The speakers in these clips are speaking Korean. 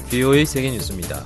BOA 세계뉴스입니다.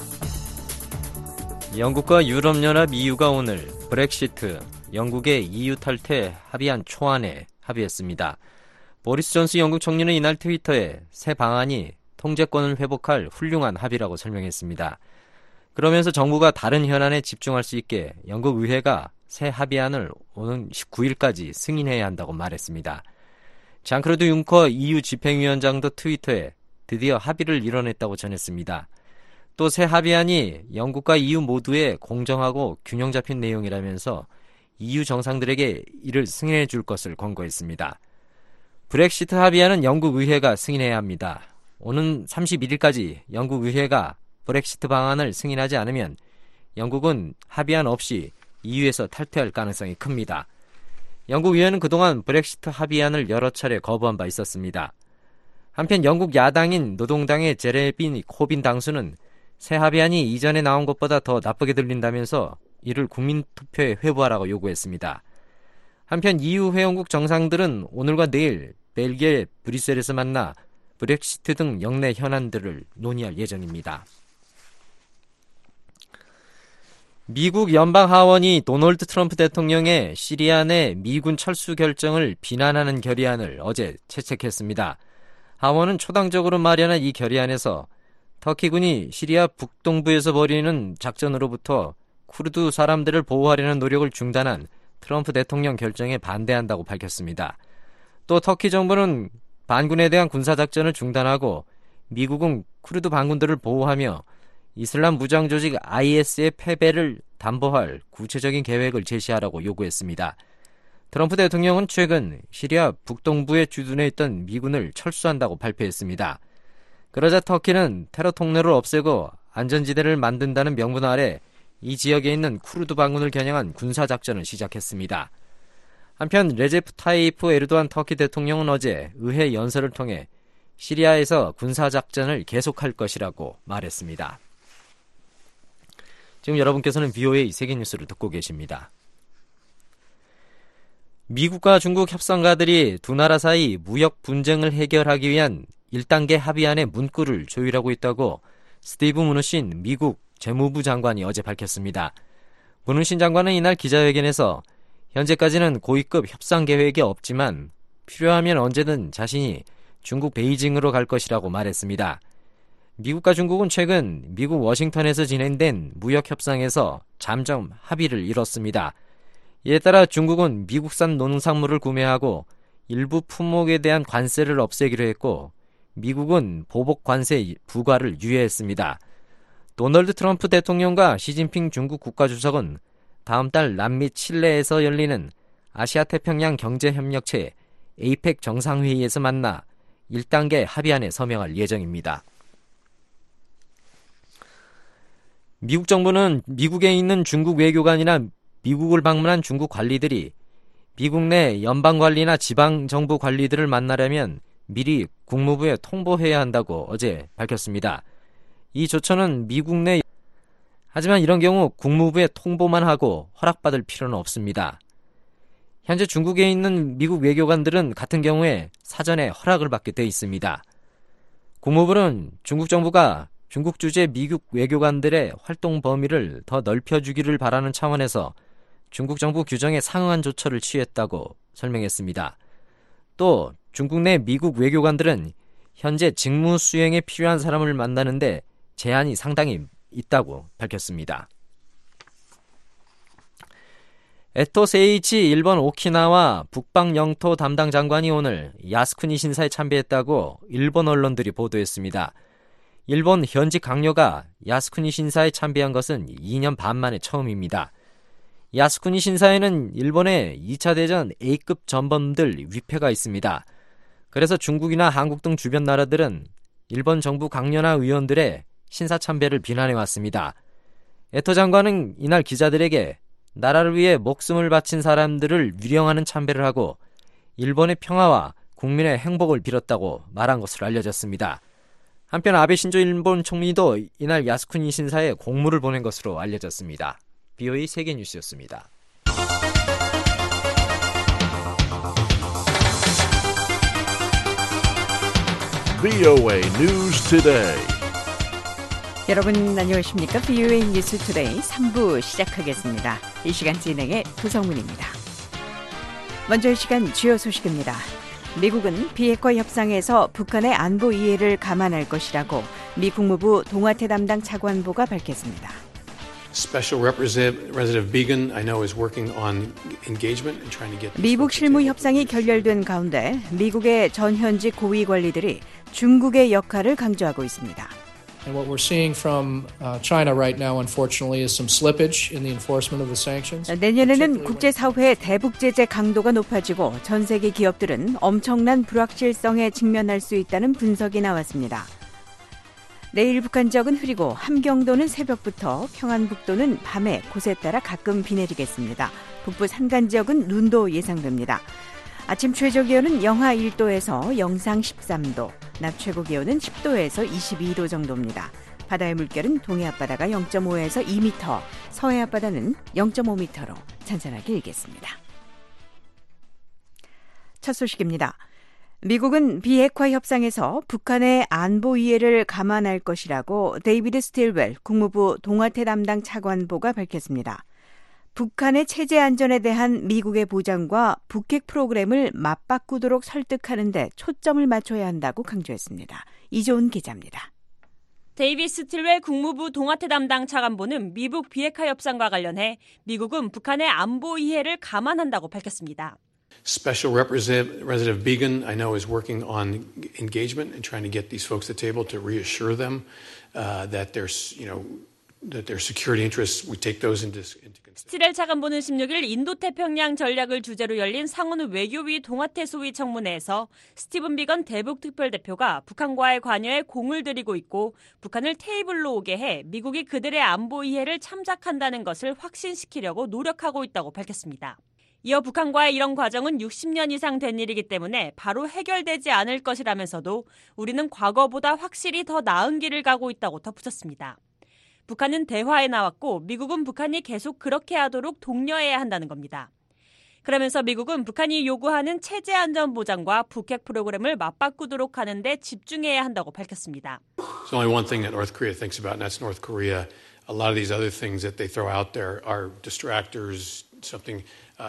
영국과 유럽연합 EU가 오늘 브렉시트, 영국의 EU 탈퇴 합의안 초안에 합의했습니다. 보리스 존스 영국 총리는 이날 트위터에 새 방안이 통제권을 회복할 훌륭한 합의라고 설명했습니다. 그러면서 정부가 다른 현안에 집중할 수 있게 영국 의회가 새 합의안을 오는 19일까지 승인해야 한다고 말했습니다. 장크로드 융커 EU 집행위원장도 트위터에 드디어 합의를 이뤄냈다고 전했습니다. 또 새 합의안이 영국과 EU 모두의 공정하고 균형 잡힌 내용이라면서 EU 정상들에게 이를 승인해 줄 것을 권고했습니다. 브렉시트 합의안은 영국 의회가 승인해야 합니다. 오는 31일까지 영국 의회가 브렉시트 방안을 승인하지 않으면 영국은 합의안 없이 EU에서 탈퇴할 가능성이 큽니다. 영국 의회는 그동안 브렉시트 합의안을 여러 차례 거부한 바 있었습니다. 한편 영국 야당인 노동당의 제레미 코빈 당수는 새 합의안이 이전에 나온 것보다 더 나쁘게 들린다면서 이를 국민투표에 회부하라고 요구했습니다. 한편 EU 회원국 정상들은 오늘과 내일 벨기에 브뤼셀에서 만나 브렉시트 등 영내 현안들을 논의할 예정입니다. 미국 연방하원이 도널드 트럼프 대통령의 시리아 내 미군 철수 결정을 비난하는 결의안을 어제 채택했습니다. 하원은 초당적으로 마련한 이 결의안에서 터키군이 시리아 북동부에서 벌이는 작전으로부터 쿠르드 사람들을 보호하려는 노력을 중단한 트럼프 대통령 결정에 반대한다고 밝혔습니다. 또 터키 정부는 반군에 대한 군사작전을 중단하고 미국은 쿠르드 반군들을 보호하며 이슬람 무장 조직 IS의 패배를 담보할 구체적인 계획을 제시하라고 요구했습니다. 트럼프 대통령은 최근 시리아 북동부에 주둔해 있던 미군을 철수한다고 발표했습니다. 그러자 터키는 테러 통로를 없애고 안전지대를 만든다는 명분 아래 이 지역에 있는 쿠르드 반군을 겨냥한 군사작전을 시작했습니다. 한편 레제프 타이프 에르도안 터키 대통령은 어제 의회 연설을 통해 시리아에서 군사작전을 계속할 것이라고 말했습니다. 지금 여러분께서는 BOA 세계뉴스를 듣고 계십니다. 미국과 중국 협상가들이 두 나라 사이 무역 분쟁을 해결하기 위한 1단계 합의안의 문구를 조율하고 있다고 스티브 무누신 미국 재무부 장관이 어제 밝혔습니다. 무누신 장관은 이날 기자회견에서 현재까지는 고위급 협상 계획이 없지만 필요하면 언제든 자신이 중국 베이징으로 갈 것이라고 말했습니다. 미국과 중국은 최근 미국 워싱턴에서 진행된 무역 협상에서 잠정 합의를 이뤘습니다. 이에 따라 중국은 미국산 농산물을 구매하고 일부 품목에 대한 관세를 없애기로 했고 미국은 보복 관세 부과를 유예했습니다. 도널드 트럼프 대통령과 시진핑 중국 국가주석은 다음 달 남미 칠레에서 열리는 아시아태평양 경제협력체 APEC 정상회의에서 만나 1단계 합의안에 서명할 예정입니다. 미국 정부는 미국에 있는 중국 외교관이나 미국을 방문한 중국 관리들이 미국 내 연방관리나 지방정부 관리들을 만나려면 미리 국무부에 통보해야 한다고 어제 밝혔습니다. 이 조처는 미국 내 하지만 이런 경우 국무부에 통보만 하고 허락받을 필요는 없습니다. 현재 중국에 있는 미국 외교관들은 같은 경우에 사전에 허락을 받게 돼 있습니다. 국무부는 중국 정부가 중국 주재 미국 외교관들의 활동 범위를 더 넓혀주기를 바라는 차원에서 중국 정부 규정에 상응한 조처를 취했다고 설명했습니다. 또 중국 내 미국 외교관들은 현재 직무 수행에 필요한 사람을 만나는데 제한이 상당히 있다고 밝혔습니다. 에토 세이치 일본 오키나와 북방 영토 담당 장관이 오늘 야스쿠니 신사에 참배했다고 일본 언론들이 보도했습니다. 일본 현직 강요가 야스쿠니 신사에 참배한 것은 2년 반 만에 처음입니다. 야스쿠니 신사에는 일본의 2차 대전 A급 전범들 위패가 있습니다. 그래서 중국이나 한국 등 주변 나라들은 일본 정부 강요나 의원들의 신사 참배를 비난해왔습니다. 에토 장관은 이날 기자들에게 나라를 위해 목숨을 바친 사람들을 위령하는 참배를 하고 일본의 평화와 국민의 행복을 빌었다고 말한 것으로 알려졌습니다. 한편 아베 신조 일본 총리도 이날 야스쿠니 신사에 공물을 보낸 것으로 알려졌습니다. BOA 세계뉴스였습니다. BOA News Today. 여러분 안녕하십니까? VOA 뉴스 투데이 3부 시작하겠습니다. 이 시간 진행의 도성문입니다. 먼저 이 시간 주요 소식입니다. 미국은 비핵화 협상에서 북한의 안보 이해를 감안할 것이라고 미 국무부 동아태 담당 차관보가 밝혔습니다. Special Representative Began, I know, is working on engagement and trying to get. 미국 실무 협상이 결렬된 가운데 미국의 전현직 고위 관리들이 중국의 역할을 강조하고 있습니다. And what we're seeing from China right now, unfortunately, is some slippage in the enforcement of the sanctions. 내년에는 국제사회의 대북 제재 강도가 높아지고 전 세계 기업들은 엄청난 불확실성에 직면할 수 있다는 분석이 나왔습니다. 내일 북한 지역은 흐리고 함경도는 새벽부터 평안북도는 밤에 곳에 따라 가끔 비 내리겠습니다. 북부 산간 지역은 눈도 예상됩니다. 아침 최저 기온은 영하 1도에서 영상 13도, 낮 최고 기온은 10도에서 22도 정도입니다. 바다의 물결은 동해 앞바다가 0.5에서 2m, 서해 앞바다는 0.5m로 잔잔하게 일겠습니다. 첫 소식입니다. 미국은 비핵화 협상에서 북한의 안보 이해를 감안할 것이라고 데이비드 스틸웰 국무부 동아태 담당 차관보가 밝혔습니다. 북한의 체제 안전에 대한 미국의 보장과 북핵 프로그램을 맞바꾸도록 설득하는 데 초점을 맞춰야 한다고 강조했습니다. 이조은 기자입니다. 데이비드 스틸웰 국무부 동아태 담당 차관보는 미북 비핵화 협상과 관련해 미국은 북한의 안보 이해를 감안한다고 밝혔습니다. Special Representative Began, I know, is working on engagement and trying to get these folks at the table to reassure them that there's, that their security interests, we take those into consideration. 스틸웰 차관보는 16일 인도태평양 전략을 주제로 열린 상원 외교위 동아태 소위 청문회에서 스티븐 비건 대북특별대표가 북한과의 관여에 공을 들이고 있고 북한을 테이블로 오게 해 미국이 그들의 안보 이해를 참작한다는 것을 확신시키려고 노력하고 있다고 밝혔습니다. 이어 북한과의 이런 과정은 60년 이상 된 일이기 때문에 바로 해결되지 않을 것이라면서도 우리는 과거보다 확실히 더 나은 길을 가고 있다고 덧붙였습니다. 북한은 대화에 나왔고 미국은 북한이 계속 그렇게 하도록 독려해야 한다는 겁니다. 그러면서 미국은 북한이 요구하는 체제 안전 보장과 북핵 프로그램을 맞바꾸도록 하는 데 집중해야 한다고 밝혔습니다. There's only one thing that North Korea thinks about, and that's North Korea. A lot of these other things that they throw out there are distractors, something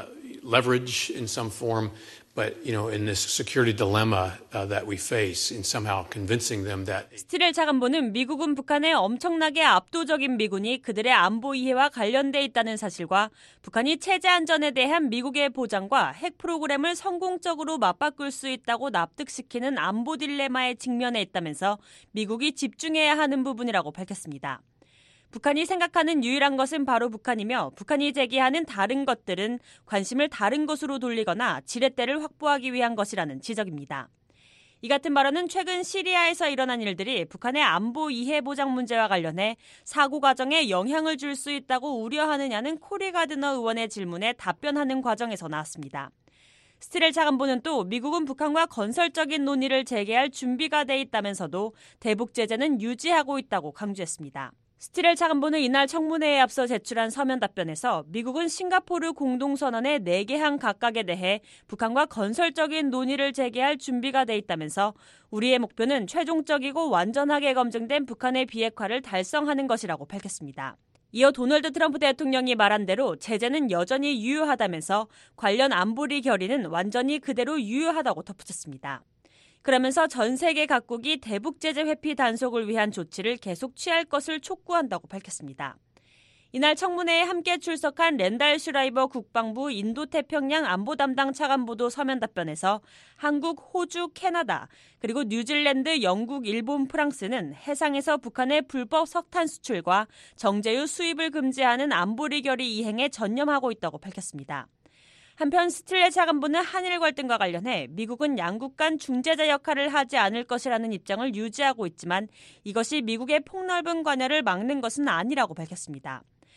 leverage in some form, but in this security dilemma that we face, in somehow convincing them that. 스틸웰 차관보는 미국은 북한의 엄청나게 압도적인 미군이 그들의 안보 이해와 관련돼 있다는 사실과 북한이 체제 안전에 대한 미국의 보장과 핵 프로그램을 성공적으로 맞바꿀 수 있다고 납득시키는 안보 딜레마에 직면해 있다면서 미국이 집중해야 하는 부분이라고 밝혔습니다. 북한이 생각하는 유일한 것은 바로 북한이며 북한이 제기하는 다른 것들은 관심을 다른 곳으로 돌리거나 지렛대를 확보하기 위한 것이라는 지적입니다. 이 같은 발언은 최근 시리아에서 일어난 일들이 북한의 안보 이해 보장 문제와 관련해 사고 과정에 영향을 줄 수 있다고 우려하느냐는 코리 가드너 의원의 질문에 답변하는 과정에서 나왔습니다. 스틸웰 차관보는 또 미국은 북한과 건설적인 논의를 재개할 준비가 돼 있다면서도 대북 제재는 유지하고 있다고 강조했습니다. 스틸웰 차관보는 이날 청문회에 앞서 제출한 서면 답변에서 미국은 싱가포르 공동선언의 4개항 각각에 대해 북한과 건설적인 논의를 재개할 준비가 돼 있다면서 우리의 목표는 최종적이고 완전하게 검증된 북한의 비핵화를 달성하는 것이라고 밝혔습니다. 이어 도널드 트럼프 대통령이 말한 대로 제재는 여전히 유효하다면서 관련 안보리 결의는 완전히 그대로 유효하다고 덧붙였습니다. 그러면서 전 세계 각국이 대북 제재 회피 단속을 위한 조치를 계속 취할 것을 촉구한다고 밝혔습니다. 이날 청문회에 함께 출석한 랜달 슈라이버 국방부 인도태평양 안보 담당 차관보도 서면 답변에서 한국, 호주, 캐나다, 그리고 뉴질랜드, 영국, 일본, 프랑스는 해상에서 북한의 불법 석탄 수출과 정제유 수입을 금지하는 안보리 결의 이행에 전념하고 있다고 밝혔습니다. 한편 스틸웰 차관보는 한일 갈등과 관련해 미국은 양국 간 중재자 역할을 하지 않을 것이라는 입장을 유지하고 있지만 이것이 미국의 폭넓은 관여를 막는 것은 아니라고 밝혔습니다.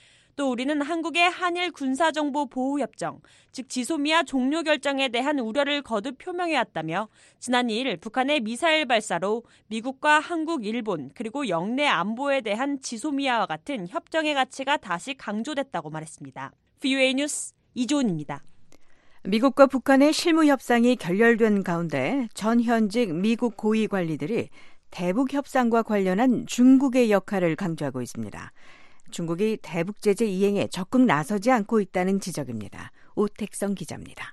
또 우리는 한국의 한일 군사정보 보호협정, 즉 지소미아 종료 결정에 대한 우려를 거듭 표명해왔다며 지난 2일 북한의 미사일 발사로 미국과 한국, 일본 그리고 영내 안보에 대한 지소미아와 같은 협정의 가치가 다시 강조됐다고 말했습니다. VOA 뉴스 이조은입니다. 미국과 북한의 실무 협상이 결렬된 가운데 전현직 미국 고위 관리들이 대북 협상과 관련한 중국의 역할을 강조하고 있습니다. 중국이 대북 제재 이행에 적극 나서지 않고 있다는 지적입니다. 오택성 기자입니다.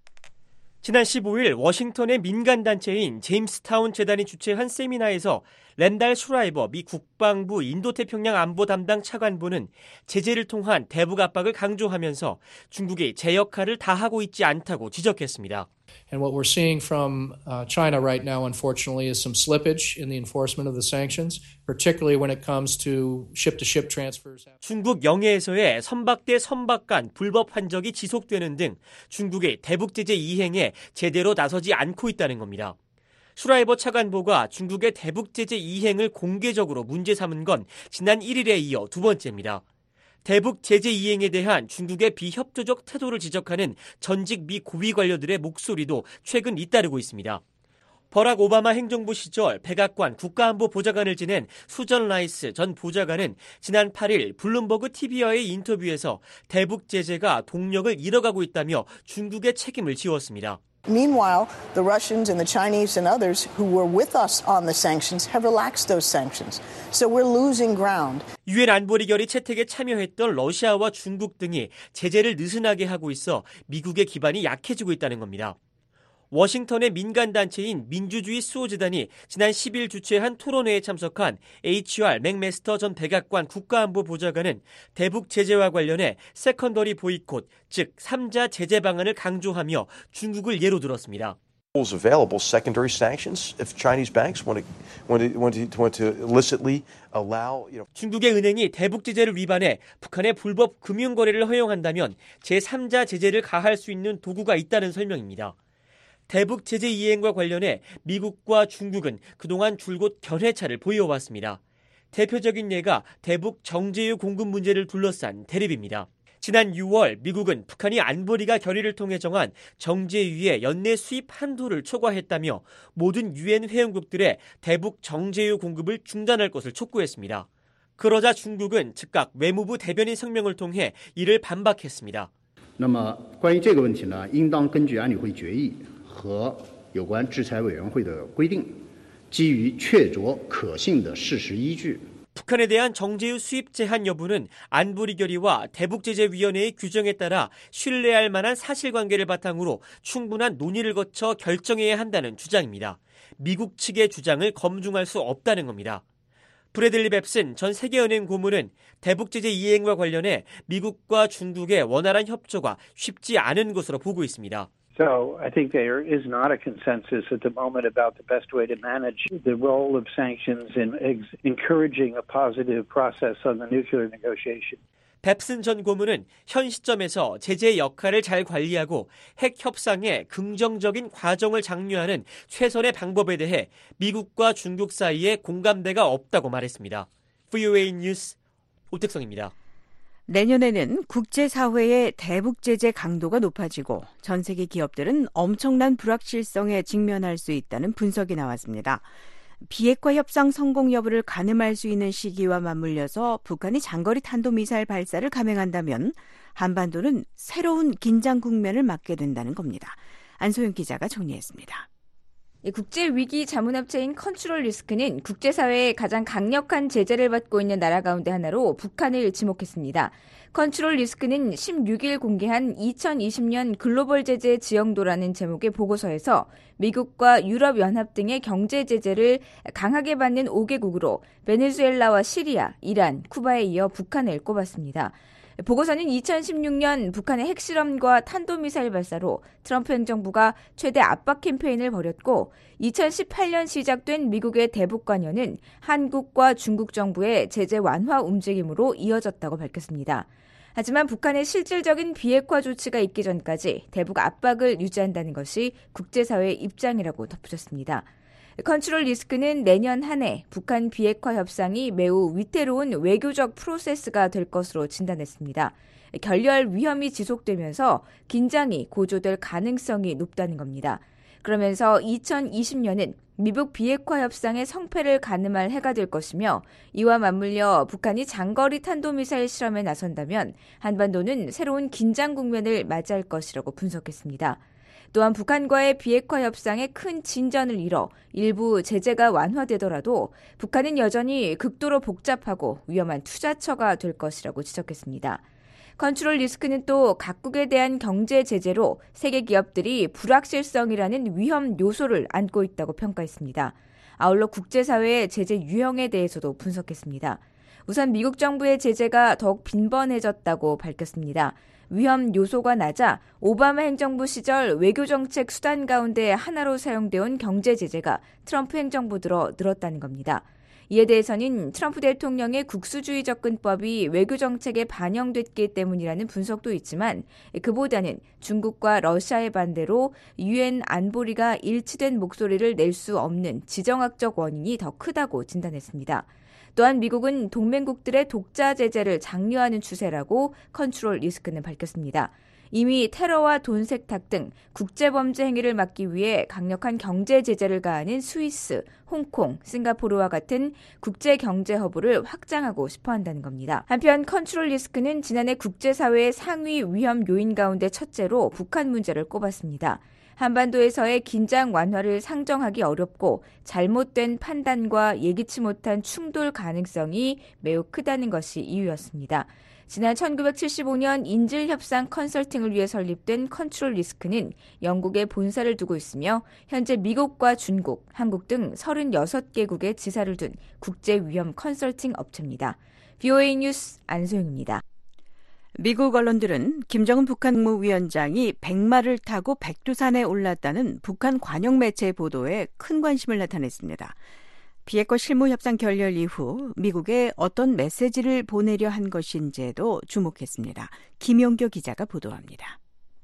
지난 15일 워싱턴의 민간단체인 제임스타운 재단이 주최한 세미나에서 랜달 슈라이버 미 국방부 인도태평양 안보 담당 차관보는 제재를 통한 대북 압박을 강조하면서 중국이 제 역할을 다하고 있지 않다고 지적했습니다. And what we're seeing from China right now, unfortunately, is some slippage in the enforcement of the sanctions, particularly when it comes to ship-to-ship transfers. 중국 영해에서의 선박 대 선박 간 불법 환적이 지속되는 등 중국의 대북 제재 이행에 제대로 나서지 않고 있다는 겁니다. 슈라이버 차관보가 중국의 대북 제재 이행을 공개적으로 문제 삼은 건 지난 1일에 이어 두 번째입니다. 대북 제재 이행에 대한 중국의 비협조적 태도를 지적하는 전직 미 고위 관료들의 목소리도 최근 잇따르고 있습니다. 버락 오바마 행정부 시절 백악관 국가안보보좌관을 지낸 수전 라이스 전 보좌관은 지난 8일 블룸버그 TV와의 인터뷰에서 대북 제재가 동력을 잃어가고 있다며 중국의 책임을 지웠습니다. Meanwhile, the Russians and the Chinese and others who were with us on the sanctions have relaxed those sanctions. So we're losing ground. 유엔 안보리 결의 채택에 참여했던 러시아와 중국 등이 제재를 느슨하게 하고 있어 미국의 기반이 약해지고 있다는 겁니다. 워싱턴의 민간단체인 민주주의 수호재단이 지난 10일 주최한 토론회에 참석한 HR 맥메스터 전 백악관 국가안보보좌관은 대북 제재와 관련해 세컨더리 보이콧, 즉 3자 제재 방안을 강조하며 중국을 예로 들었습니다. Available secondary sanctions if Chinese banks want to illicitly allow. 중국의 은행이 대북 제재를 위반해 북한의 불법 금융 거래를 허용한다면 제3자 제재를 가할 수 있는 도구가 있다는 설명입니다. 대북 제재 이행과 관련해 미국과 중국은 그동안 줄곧 견해차를 보여왔습니다. 대표적인 예가 대북 정제유 공급 문제를 둘러싼 대립입니다. 지난 6월 미국은 북한이 안보리가 결의를 통해 정한 정제유의 연내 수입 한도를 초과했다며 모든 유엔 회원국들의 대북 정제유 공급을 중단할 것을 촉구했습니다. 그러자 중국은 즉각 외무부 대변인 성명을 통해 이를 반박했습니다. 那么关于这个问题呢，应当根据安理会决议和有关制裁委员会的规定，基于确凿可信的事实依据。 북한에 대한 정제유 수입 제한 여부는 안보리 결의와 대북제재위원회의 규정에 따라 신뢰할 만한 사실관계를 바탕으로 충분한 논의를 거쳐 결정해야 한다는 주장입니다. 미국 측의 주장을 검증할 수 없다는 겁니다. 브래들리 뱁슨 전 세계은행 고문은 대북제재 이행과 관련해 미국과 중국의 원활한 협조가 쉽지 않은 것으로 보고 있습니다. So I think there is not a consensus at the moment about the best way to manage the role of sanctions in encouraging a positive process on the nuclear negotiation. 뱁슨 전 고문은 현 시점에서 제재의 역할을 잘 관리하고 핵 협상에 긍정적인 과정을 장려하는 최선의 방법에 대해 미국과 중국 사이에 공감대가 없다고 말했습니다. VOA 뉴스 오택성입니다. 내년에는 국제사회의 대북 제재 강도가 높아지고 전 세계 기업들은 엄청난 불확실성에 직면할 수 있다는 분석이 나왔습니다. 비핵화 협상 성공 여부를 가늠할 수 있는 시기와 맞물려서 북한이 장거리 탄도미사일 발사를 감행한다면 한반도는 새로운 긴장 국면을 맞게 된다는 겁니다. 안소영 기자가 정리했습니다. 국제위기 자문업체인 컨트롤 리스크는 국제사회의 가장 강력한 제재를 받고 있는 나라 가운데 하나로 북한을 지목했습니다. 컨트롤 리스크는 16일 공개한 2020년 글로벌 제재 지형도라는 제목의 보고서에서 미국과 유럽연합 등의 경제 제재를 강하게 받는 5개국으로 베네수엘라와 시리아, 이란, 쿠바에 이어 북한을 꼽았습니다. 보고서는 2016년 북한의 핵실험과 탄도미사일 발사로 트럼프 행정부가 최대 압박 캠페인을 벌였고 2018년 시작된 미국의 대북 관여는 한국과 중국 정부의 제재 완화 움직임으로 이어졌다고 밝혔습니다. 하지만 북한의 실질적인 비핵화 조치가 있기 전까지 대북 압박을 유지한다는 것이 국제사회의 입장이라고 덧붙였습니다. 컨트롤 리스크는 내년 한 해 북한 비핵화 협상이 매우 위태로운 외교적 프로세스가 될 것으로 진단했습니다. 결렬 위험이 지속되면서 긴장이 고조될 가능성이 높다는 겁니다. 그러면서 2020년은 미북 비핵화 협상의 성패를 가늠할 해가 될 것이며 이와 맞물려 북한이 장거리 탄도미사일 실험에 나선다면 한반도는 새로운 긴장 국면을 맞이할 것이라고 분석했습니다. 또한 북한과의 비핵화 협상에 큰 진전을 이뤄 일부 제재가 완화되더라도 북한은 여전히 극도로 복잡하고 위험한 투자처가 될 것이라고 지적했습니다. 컨트롤 리스크는 또 각국에 대한 경제 제재로 세계 기업들이 불확실성이라는 위험 요소를 안고 있다고 평가했습니다. 아울러 국제사회의 제재 유형에 대해서도 분석했습니다. 우선 미국 정부의 제재가 더욱 빈번해졌다고 밝혔습니다. 위험 요소가 낮아 오바마 행정부 시절 외교정책 수단 가운데 하나로 사용되어 온 경제 제재가 트럼프 행정부 들어 늘었다는 겁니다. 이에 대해서는 트럼프 대통령의 국수주의 접근법이 외교정책에 반영됐기 때문이라는 분석도 있지만 그보다는 중국과 러시아의 반대로 유엔 안보리가 일치된 목소리를 낼 수 없는 지정학적 원인이 더 크다고 진단했습니다. 또한 미국은 동맹국들의 독자 제재를 장려하는 추세라고 컨트롤 리스크는 밝혔습니다. 이미 테러와 돈 세탁 등 국제범죄 행위를 막기 위해 강력한 경제 제재를 가하는 스위스, 홍콩, 싱가포르와 같은 국제경제 허브를 확장하고 싶어 한다는 겁니다. 한편 컨트롤 리스크는 지난해 국제사회의 상위 위험 요인 가운데 첫째로 북한 문제를 꼽았습니다. 한반도에서의 긴장 완화를 상정하기 어렵고 잘못된 판단과 예기치 못한 충돌 가능성이 매우 크다는 것이 이유였습니다. 지난 1975년 인질협상 컨설팅을 위해 설립된 컨트롤 리스크는 영국에 본사를 두고 있으며 현재 미국과 중국, 한국 등 36개국의 지사를 둔 국제위험 컨설팅 업체입니다. VOA 뉴스 안소영입니다. 미국 언론들은 김정은 북한 국무위원장이 백마를 타고 백두산에 올랐다는 북한 관영 매체의 보도에 큰 관심을 나타냈습니다. 비핵화 실무협상 결렬 이후 미국에 어떤 메시지를 보내려 한 것인지에도 주목했습니다. 김용교 기자가 보도합니다.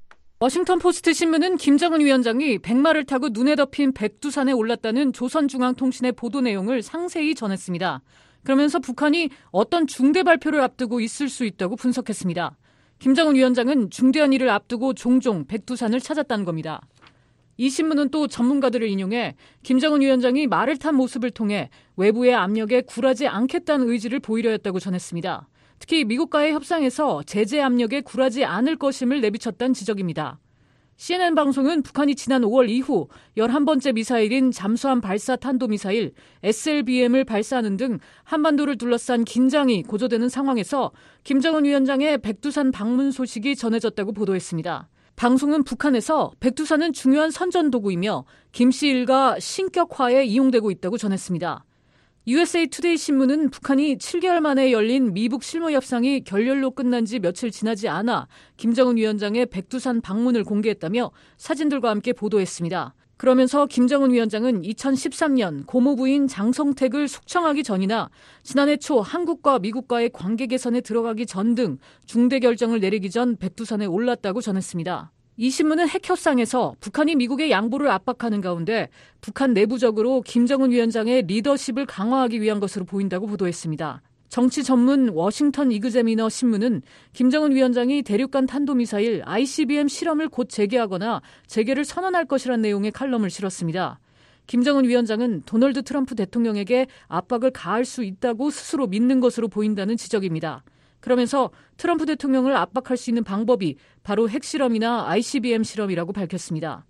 워싱턴포스트 신문은 김정은 위원장이 백마를 타고 눈에 덮인 백두산에 올랐다는 조선중앙통신의 보도 내용을 상세히 전했습니다. 그러면서 북한이 어떤 중대 발표를 앞두고 있을 수 있다고 분석했습니다. 김정은 위원장은 중대한 일을 앞두고 종종 백두산을 찾았다는 겁니다. 이 신문은 또 전문가들을 인용해 김정은 위원장이 말을 탄 모습을 통해 외부의 압력에 굴하지 않겠다는 의지를 보이려 했다고 전했습니다. 특히 미국과의 협상에서 제재 압력에 굴하지 않을 것임을 내비쳤다는 지적입니다. CNN 방송은 북한이 지난 5월 이후 11번째 미사일인 잠수함 발사 탄도미사일 SLBM을 발사하는 등 한반도를 둘러싼 긴장이 고조되는 상황에서 김정은 위원장의 백두산 방문 소식이 전해졌다고 보도했습니다. 방송은 북한에서 백두산은 중요한 선전도구이며 김 씨 일가 신격화에 이용되고 있다고 전했습니다. USA 투데이 신문은 북한이 7개월 만에 열린 미북 실무협상이 결렬로 끝난 지 며칠 지나지 않아 김정은 위원장의 백두산 방문을 공개했다며 사진들과 함께 보도했습니다. 그러면서 김정은 위원장은 2013년 고모부인 장성택을 숙청하기 전이나 지난해 초 한국과 미국과의 관계 개선에 들어가기 전 등 중대 결정을 내리기 전 백두산에 올랐다고 전했습니다. 이 신문은 핵협상에서 북한이 미국의 양보를 압박하는 가운데 북한 내부적으로 김정은 위원장의 리더십을 강화하기 위한 것으로 보인다고 보도했습니다. 정치 전문 워싱턴 이그제미너 신문은 김정은 위원장이 대륙간 탄도미사일 ICBM 실험을 곧 재개하거나 재개를 선언할 것이라는 내용의 칼럼을 실었습니다. 김정은 위원장은 도널드 트럼프 대통령에게 압박을 가할 수 있다고 스스로 믿는 것으로 보인다는 지적입니다. 그러면서 트럼프 대통령을 압박할 수 있는 방법이 바로 핵실험이나 ICBM 실험이라고 밝혔습니다.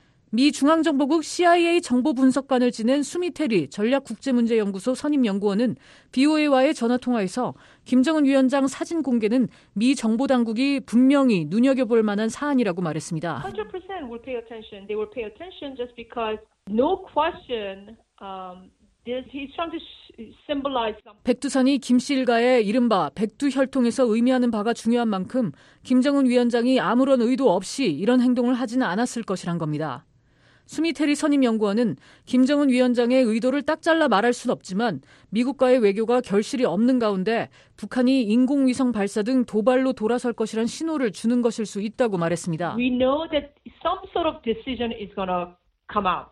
미 중앙정보국 CIA 정보분석관을 지낸 수미테리 전략국제문제연구소 선임연구원은 BOA와의 전화통화에서 김정은 위원장 사진 공개는 미 정보당국이 분명히 눈여겨볼 만한 사안이라고 말했습니다. 100% will pay attention. They will pay attention just because no question he's trying to symbolize something. 백두산이 김 씨 일가의 이른바 백두혈통에서 의미하는 바가 중요한 만큼 김정은 위원장이 아무런 의도 없이 이런 행동을 하지는 않았을 것이란 겁니다. 수미테리 선임연구원은 김정은 위원장의 의도를 딱 잘라 말할 순 없지만 미국과의 외교가 결실이 없는 가운데 북한이 인공위성 발사 등 도발로 돌아설 것이란 신호를 주는 것일 수 있다고 말했습니다. We know that some sort of decision is going to come out.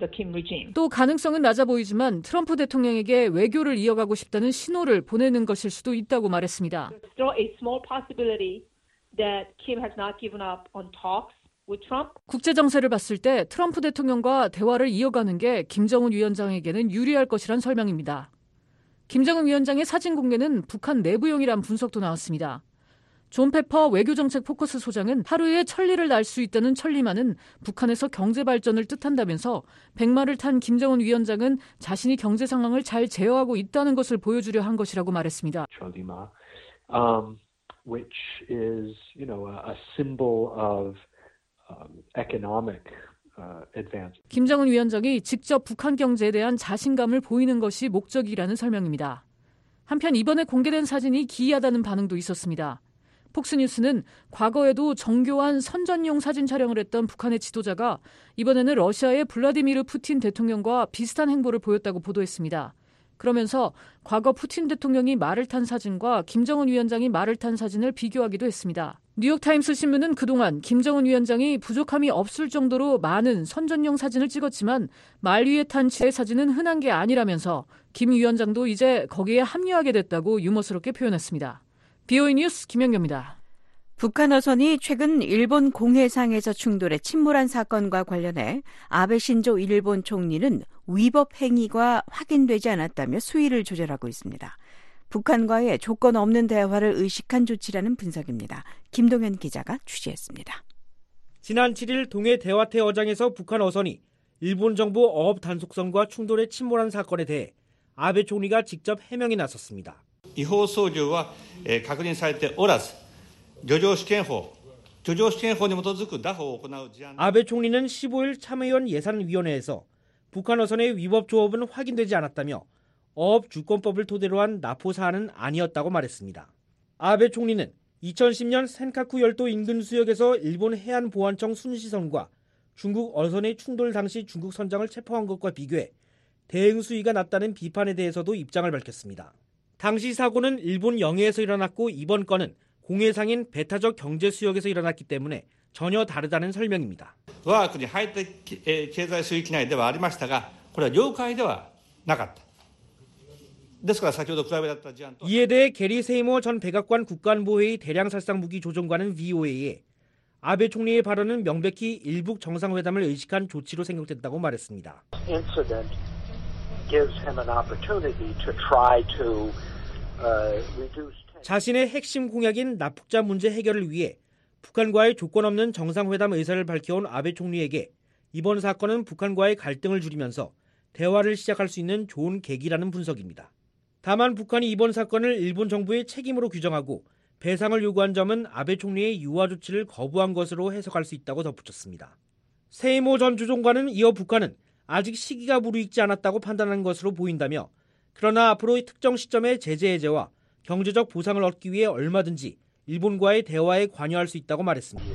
또 가능성은 낮아 보이지만 트럼프 대통령에게 외교를 이어가고 싶다는 신호를 보내는 것일 수도 있다고 말했습니다. Still a small possibility that Kim has not given up on talks with Trump. 국제 정세를 봤을 때 트럼프 대통령과 대화를 이어가는 게 김정은 위원장에게는 유리할 것이란 설명입니다. 김정은 위원장의 사진 공개는 북한 내부용이란 분석도 나왔습니다. 존 페퍼 외교정책 포커스 소장은 하루에 천리를 날 수 있다는 천리만은 북한에서 경제 발전을 뜻한다면서 백마를 탄 김정은 위원장은 자신이 경제 상황을 잘 제어하고 있다는 것을 보여주려 한 것이라고 말했습니다. Which is, a symbol of economic advance. 김정은 위원장이 직접 북한 경제에 대한 자신감을 보이는 것이 목적이라는 설명입니다. 한편 이번에 공개된 사진이 기이하다는 반응도 있었습니다. 폭스뉴스는 과거에도 정교한 선전용 사진 촬영을 했던 북한의 지도자가 이번에는 러시아의 블라디미르 푸틴 대통령과 비슷한 행보를 보였다고 보도했습니다. 그러면서 과거 푸틴 대통령이 말을 탄 사진과 김정은 위원장이 말을 탄 사진을 비교하기도 했습니다. 뉴욕타임스 신문은 그동안 김정은 위원장이 부족함이 없을 정도로 많은 선전용 사진을 찍었지만 말 위에 탄 제 사진은 흔한 게 아니라면서 김 위원장도 이제 거기에 합류하게 됐다고 유머스럽게 표현했습니다. BOE 뉴스 김영경입니다. 북한 어선이 최근 일본 공해상에서 충돌해 침몰한 사건과 관련해 아베 신조 일본 총리는 위법 행위가 확인되지 않았다며 수위를 조절하고 있습니다. 북한과의 조건 없는 대화를 의식한 조치라는 분석입니다. 김동현 기자가 취재했습니다. 지난 7일 동해 대화태 어장에서 북한 어선이 일본 정부 어업 단속선과 충돌해 침몰한 사건에 대해 아베 총리가 직접 해명에 나섰습니다. 違法操業は確認されておらず漁場試験法に基づく拿捕を行う事案。 아베 총리는 15일 참의원 예산위원회에서 북한 어선의 위법 조업은 확인되지 않았다며 어업 주권법을 토대로 한 납포 사안은 아니었다고 말했습니다. 아베 총리는 2010년 센카쿠 열도 인근 수역에서 일본 해안보안청 순시선과 중국 어선의 충돌 당시 중국 선장을 체포한 것과 비교해 대응 수위가 낮다는 비판에 대해서도 입장을 밝혔습니다. 당시 사고는 일본 영해에서 일어났고 이번 건은 공해상인 배타적 경제 수역에서 일어났기 때문에 전혀 다르다는 설명입니다. 我が国排他経済水域内ではありましたが、これは領海ではなかった。ですから先ほど比べだった事案と 이에 대해 게리 세이머 전 백악관 국가안보회의 대량살상무기 조종관은 VOA에 아베 총리의 발언은 명백히 일북 정상회담을 의식한 조치로 생각됐다고 말했습니다. Incident gives him an opportunity to try to reduce. 자신의 핵심 공약인 납북자 문제 해결을 위해 북한과의 조건 없는 정상회담 의사를 밝혀온 아베 총리에게 이번 사건은 북한과의 갈등을 줄이면서 대화를 시작할 수 있는 좋은 계기라는 분석입니다. 다만 북한이 이번 사건을 일본 정부의 책임으로 규정하고 배상을 요구한 점은 아베 총리의 유화 조치를 거부한 것으로 해석할 수 있다고 덧붙였습니다. 세이모 전 조종관은 이어 북한은 아직 시기가 무르익지 않았다고 판단한 것으로 보인다며 그러나 앞으로 특정 시점에 제재 해제와 경제적 보상을 얻기 위해 얼마든지 일본과의 대화에 관여할 수 있다고 말했습니다.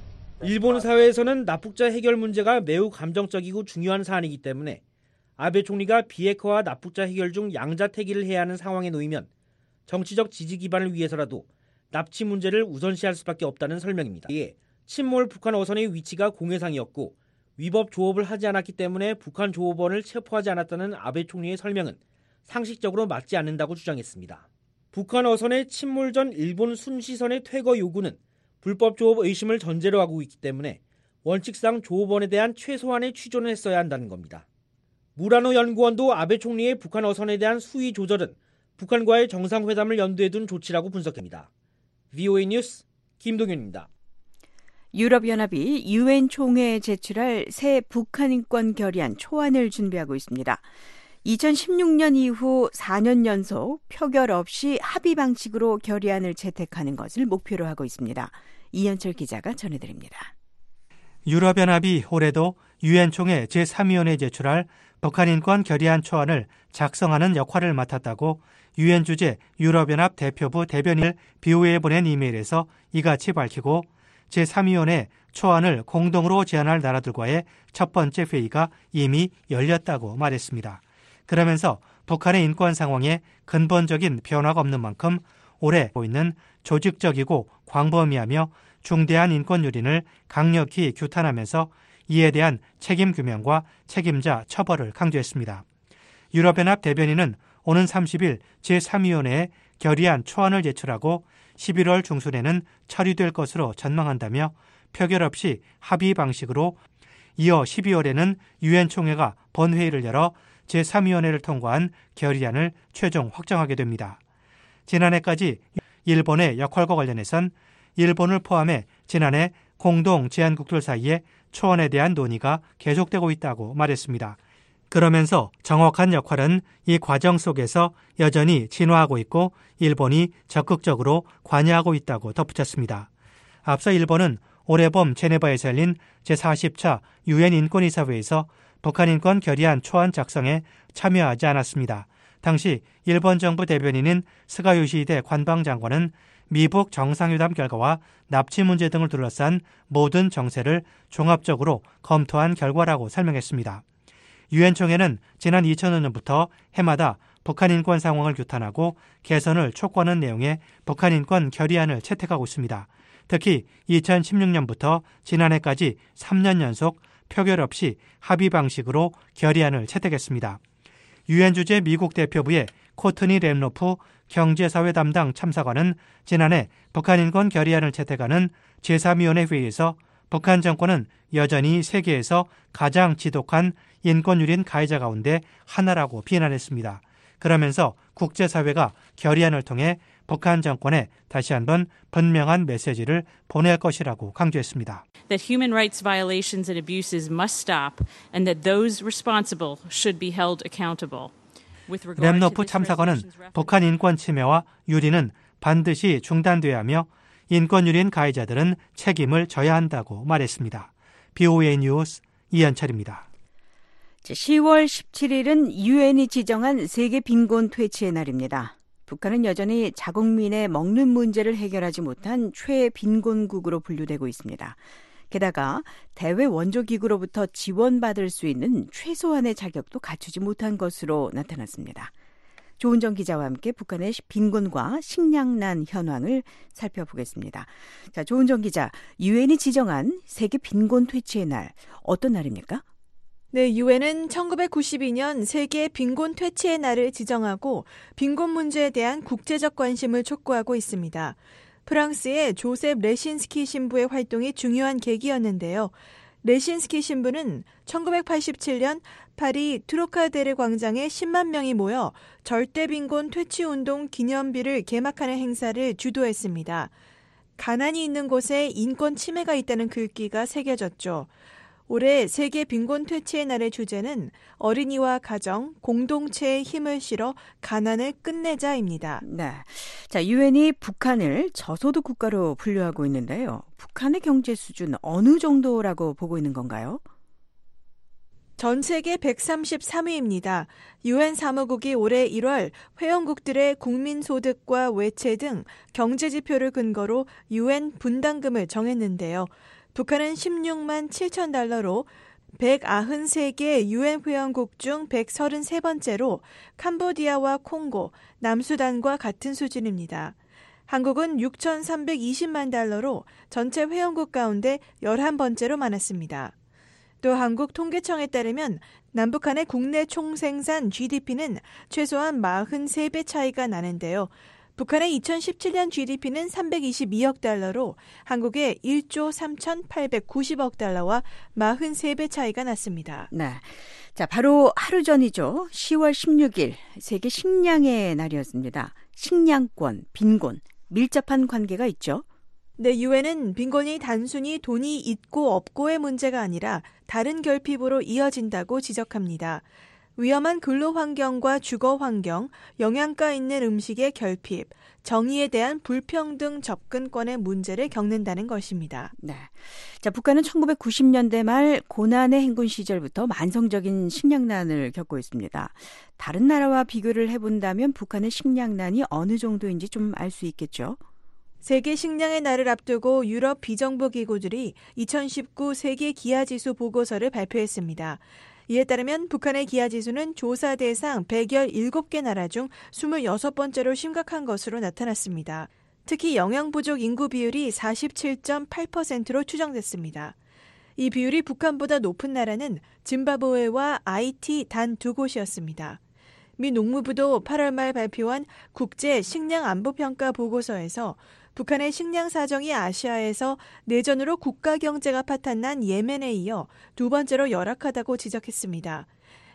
일본 사회에서는 납북자 해결 문제가 매우 감정적이고 중요한 사안이기 때문에 아베 총리가 비핵화와 납북자 해결 중 양자택일을 해야 하는 상황에 놓이면 정치적 지지 기반을 위해서라도 납치 문제를 우선시할 수밖에 없다는 설명입니다. 이에 침몰 북한 어선의 위치가 공해상이었고 위법 조업을 하지 않았기 때문에 북한 조업원을 체포하지 않았다는 아베 총리의 설명은 상식적으로 맞지 않는다고 주장했습니다. 북한 어선의 침몰 전 일본 순시선의 퇴거 요구는 불법 조업 의심을 전제로 하고 있기 때문에 원칙상 조업원에 대한 최소한의 취조는 했어야 한다는 겁니다. 무라노 연구원도 아베 총리의 북한 어선에 대한 수위 조절은 북한과의 정상회담을 염두에 둔 조치라고 분석합니다. VOA 뉴스 김동현입니다. 유럽연합이 UN 총회에 제출할 새 북한 인권 결의안 초안을 준비하고 있습니다. 2016년 이후 4년 연속 표결 없이 합의 방식으로 결의안을 채택하는 것을 목표로 하고 있습니다. 이현철 기자가 전해드립니다. 유럽연합이 올해도 UN 총회 제3위원회에 제출할 북한 인권 결의안 초안을 작성하는 역할을 맡았다고 UN 주재 유럽연합 대표부 대변인을 BOA에 보낸 이메일에서 이같이 밝히고 제3위원회 초안을 공동으로 제안할 나라들과의 첫 번째 회의가 이미 열렸다고 말했습니다. 그러면서 북한의 인권 상황에 근본적인 변화가 없는 만큼 올해 보이는 조직적이고 광범위하며 중대한 인권 유린을 강력히 규탄하면서 이에 대한 책임 규명과 책임자 처벌을 강조했습니다. 유럽연합 대변인은 오는 30일 제3위원회에 결의안 초안을 제출하고 11월 중순에는 처리될 것으로 전망한다며 표결 없이 합의 방식으로 이어 12월에는 UN 총회가 본회의를 열어 제3위원회를 통과한 결의안을 최종 확정하게 됩니다. 지난해까지 일본의 역할과 관련해선 일본을 포함해 지난해 공동 제안국들 사이에 초원에 대한 논의가 계속되고 있다고 말했습니다. 그러면서 정확한 역할은 이 과정 속에서 여전히 진화하고 있고 일본이 적극적으로 관여하고 있다고 덧붙였습니다. 앞서 일본은 올해 봄 제네바에서 열린 제40차 유엔 인권이사회에서 북한 인권 결의안 초안 작성에 참여하지 않았습니다. 당시 일본 정부 대변인인 스가 요시히데 관방장관은 미북 정상회담 결과와 납치 문제 등을 둘러싼 모든 정세를 종합적으로 검토한 결과라고 설명했습니다. 유엔 총회는 지난 2005년부터 해마다 북한 인권 상황을 규탄하고 개선을 촉구하는 내용의 북한 인권 결의안을 채택하고 있습니다. 특히 2016년부터 지난해까지 3년 연속 표결 없이 합의 방식으로 결의안을 채택했습니다. 유엔 주재 미국 대표부의 코트니 램로프 경제사회 담당 참사관은 지난해 북한 인권 결의안을 채택하는 제3위원회 회의에서 북한 정권은 여전히 세계에서 가장 지독한 인권유린 가해자 가운데 하나라고 비난했습니다. 그러면서 국제사회가 결의안을 통해 북한 정권에 다시 한번 분명한 메시지를 보낼 것이라고 강조했습니다. That human rights violations and abuses must stop and that those responsible should be held accountable. 램노프 참사관은 북한 인권 침해와 유린은 반드시 중단돼야 하며 인권유린 가해자들은 책임을 져야 한다고 말했습니다. BOA 뉴스 이현철입니다. 10월 17일은 유엔이 지정한 세계 빈곤 퇴치의 날입니다. 북한은 여전히 자국민의 먹는 문제를 해결하지 못한 최빈곤국으로 분류되고 있습니다. 게다가 대외 원조기구로부터 지원받을 수 있는 최소한의 자격도 갖추지 못한 것으로 나타났습니다. 조은정 기자와 함께 북한의 빈곤과 식량난 현황을 살펴보겠습니다. 자, 조은정 기자, 유엔이 지정한 세계 빈곤 퇴치의 날, 어떤 날입니까? 네, 유엔은 1992년 세계 빈곤 퇴치의 날을 지정하고 빈곤 문제에 대한 국제적 관심을 촉구하고 있습니다. 프랑스의 조셉 레신스키 신부의 활동이 중요한 계기였는데요. 레신스키 신부는 1987년 파리 트로카데르 광장에 10만 명이 모여 절대빈곤 퇴치운동 기념비를 개막하는 행사를 주도했습니다. 가난이 있는 곳에 인권 침해가 있다는 글귀가 새겨졌죠. 올해 세계 빈곤 퇴치의 날의 주제는 어린이와 가정, 공동체의 힘을 실어 가난을 끝내자입니다. 네. 자, 유엔이 북한을 저소득 국가로 분류하고 있는데요. 북한의 경제 수준 어느 정도라고 보고 있는 건가요? 전 세계 133위입니다. 유엔 사무국이 올해 1월 회원국들의 국민소득과 외채 등 경제 지표를 근거로 유엔 분담금을 정했는데요. 북한은 16만 7천 달러로 193개 유엔 회원국 중 133번째로 캄보디아와 콩고, 남수단과 같은 수준입니다. 한국은 6,320만 달러로 전체 회원국 가운데 11번째로 많았습니다. 또 한국 통계청에 따르면 남북한의 국내 총생산 GDP는 최소한 43배 차이가 나는데요. 북한의 2017년 GDP는 322억 달러로 한국의 1조 3,890억 달러와 43배 차이가 났습니다. 네. 자, 바로 하루 전이죠. 10월 16일 세계 식량의 날이었습니다. 식량권, 빈곤, 밀접한 관계가 있죠. 네, 유엔은 빈곤이 단순히 돈이 있고 없고의 문제가 아니라 다른 결핍으로 이어진다고 지적합니다. 위험한 근로 환경과 주거 환경, 영양가 있는 음식의 결핍, 정의에 대한 불평등 접근권의 문제를 겪는다는 것입니다. 네. 자, 북한은 1990년대 말 고난의 행군 시절부터 만성적인 식량난을 겪고 있습니다. 다른 나라와 비교를 해본다면 북한의 식량난이 어느 정도인지 좀 알 수 있겠죠? 세계 식량의 날을 앞두고 유럽 비정부 기구들이 2019 세계 기아지수 보고서를 발표했습니다. 이에 따르면 북한의 기아지수는 조사 대상 117개 나라 중 26번째로 심각한 것으로 나타났습니다. 특히 영양 부족 인구 비율이 47.8%로 추정됐습니다. 이 비율이 북한보다 높은 나라는 짐바브웨와 하이티 단 2곳이었습니다. 미 농무부도 8월 말 발표한 국제 식량 안보 평가 보고서에서 북한의 식량 사정이 아시아에서 내전으로 국가 경제가 파탄난 예멘에 이어 두 번째로 열악하다고 지적했습니다.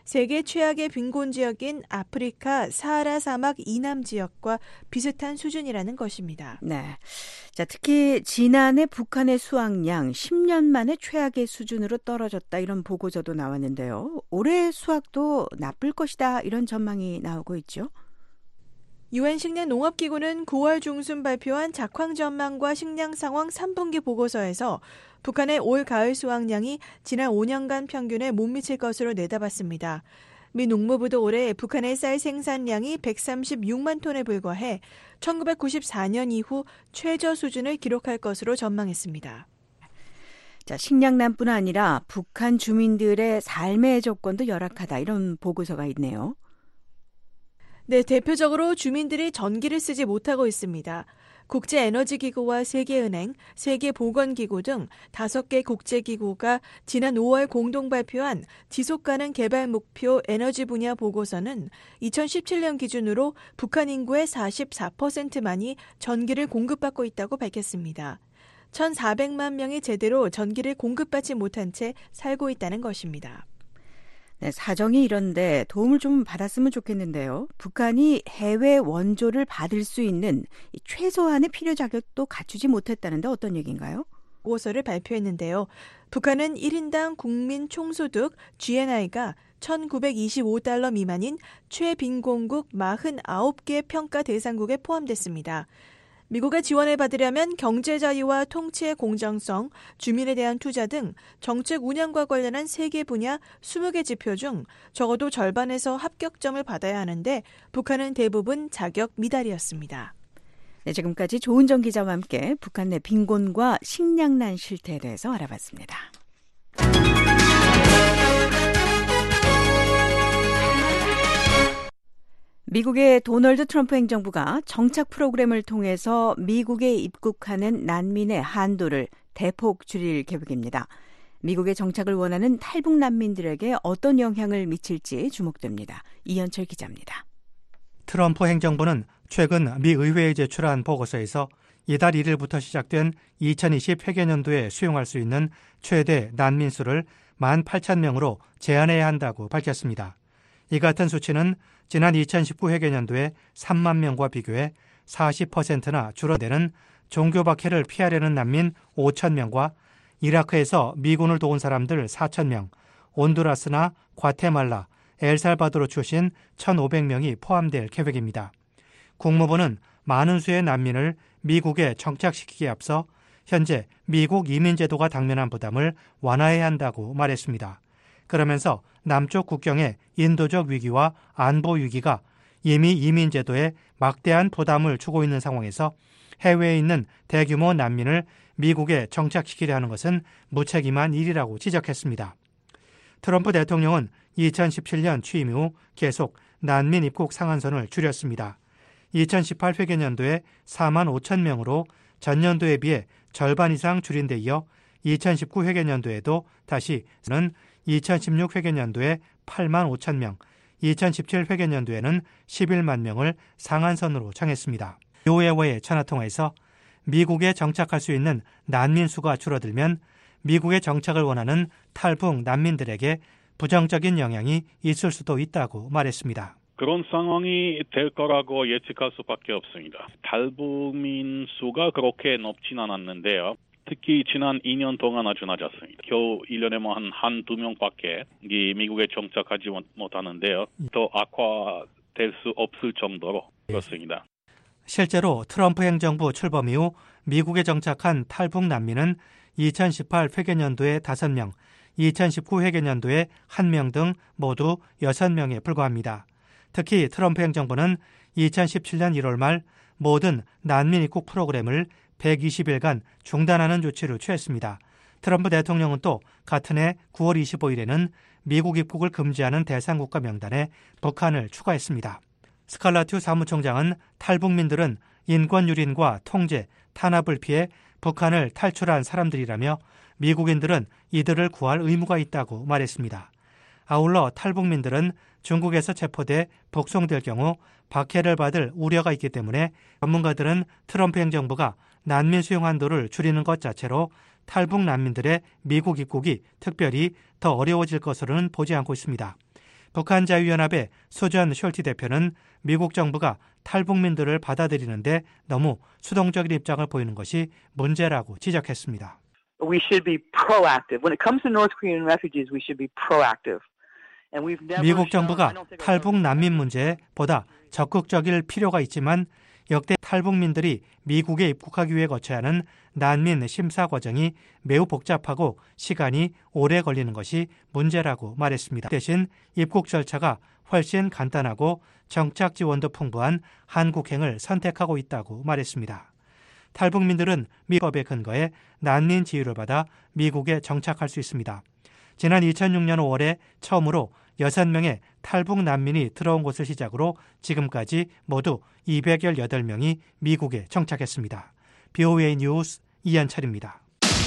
세계 최악의 빈곤 지역인 아프리카 사하라 사막 이남 지역과 비슷한 수준이라는 것입니다. 네. 자, 특히 지난해 북한의 수확량 10년 만에 최악의 수준으로 떨어졌다 이런 보고서도 나왔는데요. 올해 수확도 나쁠 것이다 이런 전망이 나오고 있죠. 유엔 식량농업기구는 9월 중순 발표한 작황 전망과 식량 상황 3분기 보고서에서 북한의 올 가을 수확량이 지난 5년간 평균에 못 미칠 것으로 내다봤습니다. 미 농무부도 올해 북한의 쌀 생산량이 136만 톤에 불과해 1994년 이후 최저 수준을 기록할 것으로 전망했습니다. 자, 식량난뿐 아니라 북한 주민들의 삶의 조건도 열악하다 이런 보고서가 있네요. 네, 대표적으로 주민들이 전기를 쓰지 못하고 있습니다. 국제에너지기구와 세계은행, 세계보건기구 등 5개 국제기구가 지난 5월 공동 발표한 지속가능 개발 목표 에너지 분야 보고서는 2017년 기준으로 북한 인구의 44%만이 전기를 공급받고 있다고 밝혔습니다. 1,400만 명이 제대로 전기를 공급받지 못한 채 살고 있다는 것입니다. 네, 사정이 이런데 도움을 좀 받았으면 좋겠는데요. 북한이 해외 원조를 받을 수 있는 최소한의 필요 자격도 갖추지 못했다는데 어떤 얘기인가요? 보고서를 발표했는데요. 북한은 1인당 국민 총소득 GNI가 1,925달러 미만인 최빈곤국 49개 평가 대상국에 포함됐습니다. 미국의 지원을 받으려면 경제 자유와 통치의 공정성, 주민에 대한 투자 등 정책 운영과 관련한 3개 분야 20개 지표 중 적어도 절반에서 합격점을 받아야 하는데 북한은 대부분 자격 미달이었습니다. 네, 지금까지 조은정 기자와 함께 북한 내 빈곤과 식량난 실태에 대해서 알아봤습니다. 미국의 도널드 트럼프 행정부가 정착 프로그램을 통해서 미국에 입국하는 난민의 한도를 대폭 줄일 계획입니다. 미국에 정착을 원하는 탈북 난민들에게 어떤 영향을 미칠지 주목됩니다. 이현철 기자입니다. 트럼프 행정부는 최근 미 의회에 제출한 보고서에서 이달 1일부터 시작된 2020 회계연도에 수용할 수 있는 최대 난민 수를 18,000명으로 제한해야 한다고 밝혔습니다. 이 같은 수치는 지난 2019 회계연도에 3만 명과 비교해 40%나 줄어드는 종교 박해를 피하려는 난민 5,000명과 이라크에서 미군을 도운 사람들 4,000명, 온두라스나 과테말라, 엘살바도르 출신 1,500명이 포함될 계획입니다. 국무부는 많은 수의 난민을 미국에 정착시키기에 앞서 현재 미국 이민제도가 당면한 부담을 완화해야 한다고 말했습니다. 그러면서 남쪽 국경의 인도적 위기와 안보 위기가 이미 이민제도에 막대한 부담을 주고 있는 상황에서 해외에 있는 대규모 난민을 미국에 정착시키려 하는 것은 무책임한 일이라고 지적했습니다. 트럼프 대통령은 2017년 취임 이후 계속 난민 입국 상한선을 줄였습니다. 2018 회계연도에 4만 5천 명으로 전년도에 비해 절반 이상 줄인 데 이어 2019 회계연도에도 다시는 2016 회계연도에 8만 5천 명, 2017 회계연도에는 11만 명을 상한선으로 정했습니다. 요에와의 전화통화에서 미국에 정착할 수 있는 난민 수가 줄어들면 미국에 정착을 원하는 탈북 난민들에게 부정적인 영향이 있을 수도 있다고 말했습니다. 그런 상황이 될 거라고 예측할 수밖에 없습니다. 탈북민 수가 그렇게 높진 않았는데요. 특히 지난 2년 동안 아주 낮았습니다. 겨우 1년에 한두 명밖에 미국에 정착하지 못하는데요. 더 악화될 수 없을 정도로 그렇습니다. 실제로 트럼프 행정부 출범 이후 미국에 정착한 탈북 난민은 2018 회계연도에 5명, 2019 회계연도에 1명 등 모두 6명에 불과합니다. 특히 트럼프 행정부는 2017년 1월 말 모든 난민 입국 프로그램을 120일간 중단하는 조치를 취했습니다. 트럼프 대통령은 또 같은 해 9월 25일에는 미국 입국을 금지하는 대상국가 명단에 북한을 추가했습니다. 스칼라튜 사무총장은 탈북민들은 인권 유린과 통제, 탄압을 피해 북한을 탈출한 사람들이라며 미국인들은 이들을 구할 의무가 있다고 말했습니다. 아울러 탈북민들은 중국에서 체포돼 북송될 경우 박해를 받을 우려가 있기 때문에 전문가들은 트럼프 행정부가 난민 수용 한도를 줄이는 것 자체로 탈북 난민들의 미국 입국이 특별히 더 어려워질 것으로는 보지 않고 있습니다. 북한자유연합의 소전 숄티 대표는 미국 정부가 탈북민들을 받아들이는데 너무 수동적인 입장을 보이는 것이 문제라고 지적했습니다. We should be proactive. When it comes to North Korean refugees, we should be proactive. 미국 정부가 탈북 난민 문제에 보다 적극적일 필요가 있지만 역대 탈북민들이 미국에 입국하기 위해 거쳐야 하는 난민 심사 과정이 매우 복잡하고 시간이 오래 걸리는 것이 문제라고 말했습니다. 대신 입국 절차가 훨씬 간단하고 정착 지원도 풍부한 한국행을 선택하고 있다고 말했습니다. 탈북민들은 미법에 근거해 난민 지위를 받아 미국에 정착할 수 있습니다. 지난 2006년 5월에 처음으로 6명의 탈북 난민이 들어온 것을 시작으로 지금까지 모두 218명이 미국에 정착했습니다. BOA 뉴스 이현철입니다.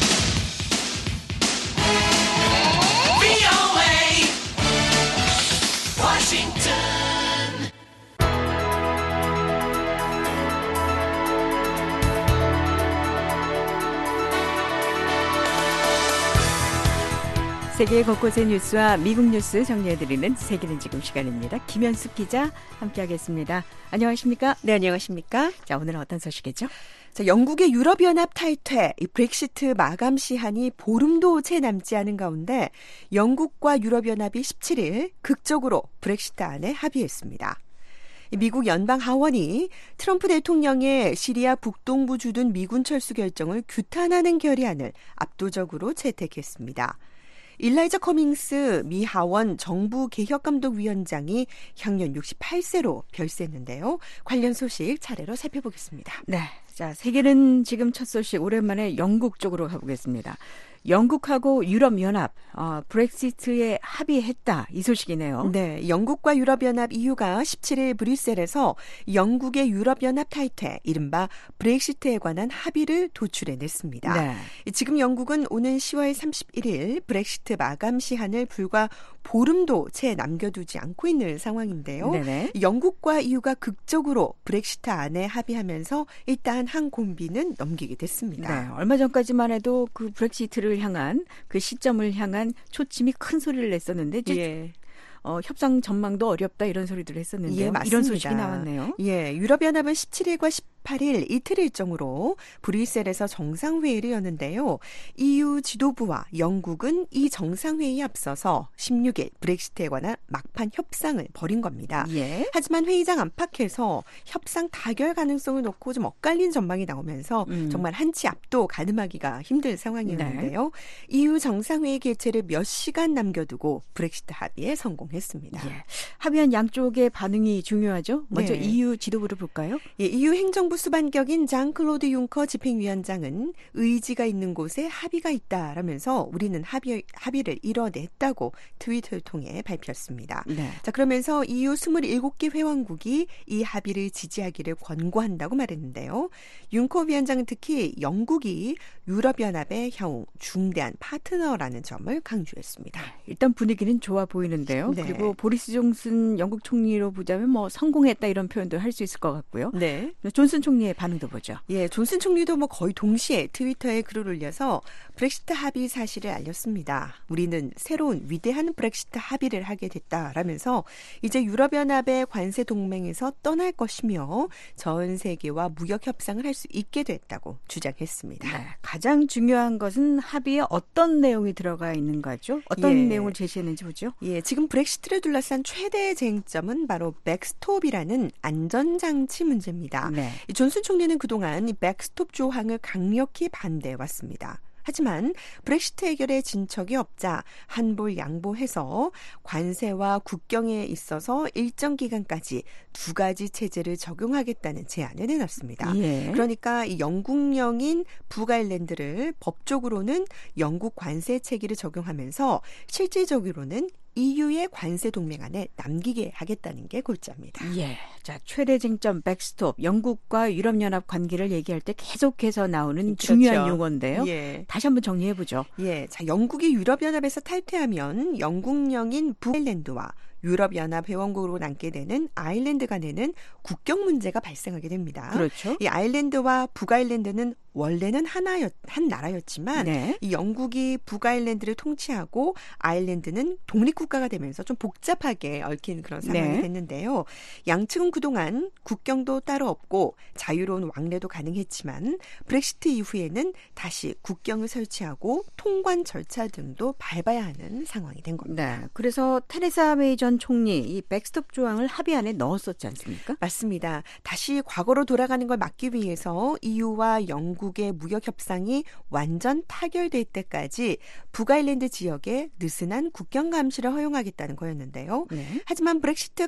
세계 곳곳의 뉴스와 미국 뉴스 정리해드리는 세계는 지금 시간입니다. 김현숙 기자 함께하겠습니다. 안녕하십니까? 네, 안녕하십니까? 자, 오늘은 어떤 소식이죠? 자, 영국의 유럽연합 탈퇴, 이 브렉시트 마감 시한이 보름도 채 남지 않은 가운데 영국과 유럽연합이 17일 극적으로 브렉시트안에 합의했습니다. 미국 연방하원이 트럼프 대통령의 시리아 북동부 주둔 미군 철수 결정을 규탄하는 결의안을 압도적으로 채택했습니다. 일라이자 커밍스 미 하원 정부개혁감독위원장이 향년 68세로 별세했는데요. 관련 소식 차례로 살펴보겠습니다. 네, 자, 세계는 지금 첫 소식 오랜만에 영국 쪽으로 가보겠습니다. 영국하고 유럽연합 브렉시트에 합의했다 이 소식이네요. 네, 영국과 유럽연합 EU가 17일 브뤼셀에서 영국의 유럽연합 탈퇴, 이른바 브렉시트에 관한 합의를 도출해냈습니다. 네. 지금 영국은 오는 10월 31일 브렉시트 마감 시한을 불과 보름도 채 남겨두지 않고 있는 상황인데요. 네네. 영국과 EU가 극적으로 브렉시트 안에 합의하면서 일단 한 공비는 넘기게 됐습니다. 네, 얼마 전까지만 해도 그 브렉시트를 향한 그 시점을 향한 초침이 큰 소리를 냈었는데 예. 협상 전망도 어렵다 이런 소리들을 했었는데요. 예, 맞습니다. 이런 소식이 나왔네요. 예, 유럽연합은 17일과 18일 이틀 일정으로 브뤼셀에서 정상회의를 여는데요. EU 지도부와 영국은 이 정상회의에 앞서서 16일 브렉시트에 관한 막판 협상을 벌인 겁니다. 예. 하지만 회의장 안팎에서 협상 타결 가능성을 놓고 좀 엇갈린 전망이 나오면서 정말 한치 앞도 가늠하기가 힘든 상황이었는데요. 네. EU 정상회의 개최를 몇 시간 남겨두고 브렉시트 합의에 성공했습니다. 예. 합의한 양쪽의 반응이 중요하죠. 먼저 네. EU 지도부를 볼까요? 예, EU 행정부 수반격인 장 클로드 융커 집행위원장은 의지가 있는 곳에 합의가 있다라면서 우리는 합의를 이뤄냈다고 트위터를 통해 발표했습니다. 네. 자, 그러면서 EU 27개 회원국이 이 합의를 지지하기를 권고한다고 말했는데요. 융커 위원장은 특히 영국이 유럽연합의 향후 중대한 파트너라는 점을 강조했습니다. 일단 분위기는 좋아 보이는데요. 네. 그리고 보리스 존슨 영국 총리로 보자면 성공했다 이런 표현도 할 수 있을 것 같고요. 네. 존슨 총리의 반응도 보죠. 예, 존슨 총리도 거의 동시에 트위터에 글을 올려서 브렉시트 합의 사실을 알렸습니다. 우리는 새로운 위대한 브렉시트 합의를 하게 됐다라면서 이제 유럽연합의 관세 동맹에서 떠날 것이며 전 세계와 무역 협상을 할 수 있게 됐다고 주장했습니다. 네, 가장 중요한 것은 합의에 어떤 내용이 들어가 있는 거죠? 어떤 내용을 제시했는지 보죠. 예, 지금 브렉시트를 둘러싼 최대 쟁점은 바로 백스톱이라는 안전장치 문제입니다. 네. 존슨 총리는 그동안 이 백스톱 조항을 강력히 반대해왔습니다. 하지만 브렉시트 해결에 진척이 없자 한볼 양보해서 관세와 국경에 있어서 일정 기간까지 두 가지 체제를 적용하겠다는 제안을 내놨습니다. 예. 그러니까 이 영국령인 북아일랜드를 법적으로는 영국 관세 체계를 적용하면서 실질적으로는 EU의 관세 동맹 안에 남기게 하겠다는 게 골자입니다. 예. 자, 최대 쟁점 백스톱, 영국과 유럽연합 관계를 얘기할 때 계속해서 나오는 그렇죠. 중요한 용어인데요. 예. 다시 한번 정리해 보죠. 예. 자, 영국이 유럽연합에서 탈퇴하면 영국령인 북아일랜드와 유럽연합 회원국으로 남게 되는 아일랜드 간에는 국경 문제가 발생하게 됩니다. 그렇죠. 이 아일랜드와 북아일랜드는 원래는 한 나라였지만 네. 이 영국이 북아일랜드를 통치하고 아일랜드는 독립국가가 되면서 좀 복잡하게 얽힌 그런 상황이 네. 됐는데요. 양측은 그동안 국경도 따로 없고 자유로운 왕래도 가능했지만 브렉시트 이후에는 다시 국경을 설치하고 통관 절차 등도 밟아야 하는 상황이 된 겁니다. 네. 그래서 테레사 메이 전 총리 이 백스톱 조항을 합의안에 넣었었지 않습니까? 맞습니다. 다시 과거로 돌아가는 걸 막기 위해서 EU와 영국의 무역 협상이 완전 타결될 때까지 북아일랜드 지역에 느슨한 국경 감시를 허용하겠다는 거였는데요. 네. 하지만 브렉시트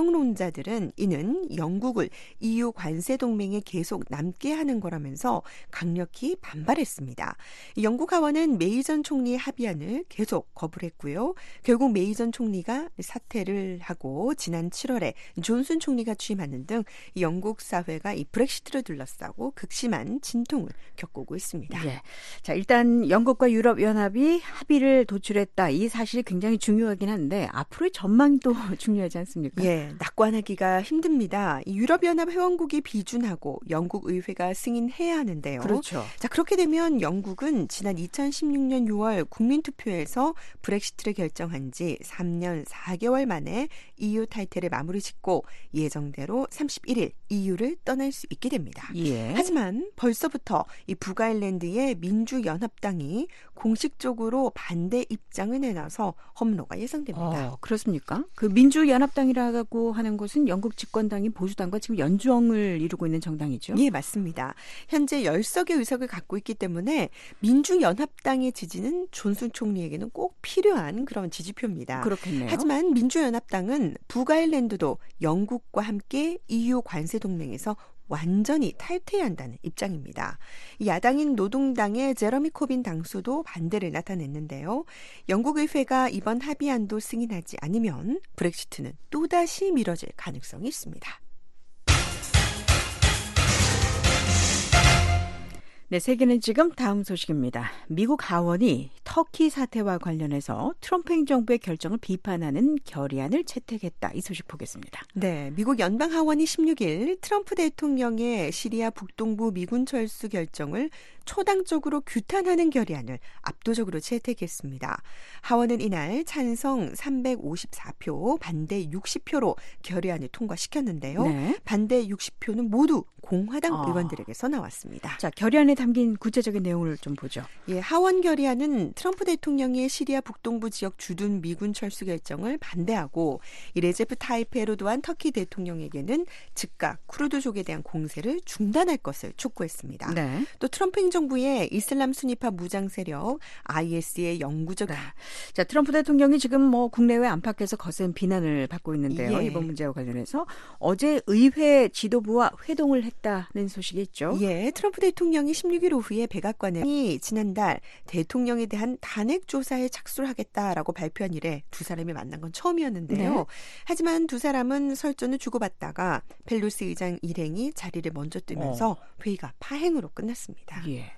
강경론자들은 이는 영국을 EU 관세 동맹에 계속 남게 하는 거라면서 강력히 반발했습니다. 영국 하원은 메이 전 총리의 합의안을 계속 거부를 했고요. 결국 메이 전 총리가 사퇴를 하고 지난 7월에 존슨 총리가 취임하는 등 영국 사회가 이 브렉시트를 둘러싸고 극심한 진통을 겪고 있습니다. 네. 자, 일단 영국과 유럽연합이 합의를 도출했다. 이 사실이 굉장히 중요하긴 한데 앞으로의 전망이 또 중요하지 않습니까? 예, 낙관하기가 힘듭니다. 이 유럽연합 회원국이 비준하고 영국 의회가 승인해야 하는데요. 그렇죠. 자, 그렇게 되면 영국은 지난 2016년 6월 국민투표에서 브렉시트를 결정한 지 3년 4개월 만에 EU 탈퇴를 마무리 짓고 예정대로 31일 EU를 떠날 수 있게 됩니다. 예. 하지만 벌써부터 이 북아일랜드의 민주연합당이 공식적으로 반대 입장을 내놔서 험로가 예상됩니다. 그렇습니까? 그 민주연합당이라고 하는 것은 영국 집권당인 보수당과 지금 연정을 이루고 있는 정당이죠? 예, 맞습니다. 현재 10석의 의석을 갖고 있기 때문에 민주연합당의 지지는 존슨 총리에게는 꼭 필요한 그런 지지표입니다. 그렇겠네요. 하지만 민주연합당은 북아일랜드도 영국과 함께 EU 관세 동맹에서 완전히 탈퇴해야 한다는 입장입니다. 야당인 노동당의 제러미 코빈 당수도 반대를 나타냈는데요. 영국 의회가 이번 합의안도 승인하지 않으면 브렉시트는 또다시 미뤄질 가능성이 있습니다. 네, 세계는 지금 다음 소식입니다. 미국 하원이 터키 사태와 관련해서 트럼프 행정부의 결정을 비판하는 결의안을 채택했다. 이 소식 보겠습니다. 네, 미국 연방 하원이 16일 트럼프 대통령의 시리아 북동부 미군 철수 결정을 초당적으로 규탄하는 결의안을 압도적으로 채택했습니다. 하원은 이날 찬성 354표, 반대 60표로 결의안을 통과시켰는데요. 네. 반대 60표는 모두 공화당 의원들에게서 나왔습니다. 자, 결의안에 담긴 구체적인 내용을 좀 보죠. 예, 하원 결의안은 트럼프 대통령의 시리아 북동부 지역 주둔 미군 철수 결정을 반대하고 이 레제프 타이프 에르도안 터키 대통령에게는 즉각 쿠르드족에 대한 공세를 중단할 것을 촉구했습니다. 네. 또 트럼프 행정부의 이슬람 순위파 무장 세력 IS의 영구적 자, 트럼프 대통령이 지금 국내외 안팎에서 거센 비난을 받고 있는데요. 예. 이번 문제와 관련해서 어제 의회 지도부와 회동을 했다는 소식이 있죠. 예, 트럼프 대통령이 16일 오후에 백악관에 지난달 대통령에 대한 탄핵 조사에 착수를 하겠다라고 발표한 이래 두 사람이 만난 건 처음이었는데요. 네. 하지만 두 사람은 설전을 주고받다가 펠로시 의장 일행이 자리를 먼저 뜨면서 회의가 파행으로 끝났습니다. 예.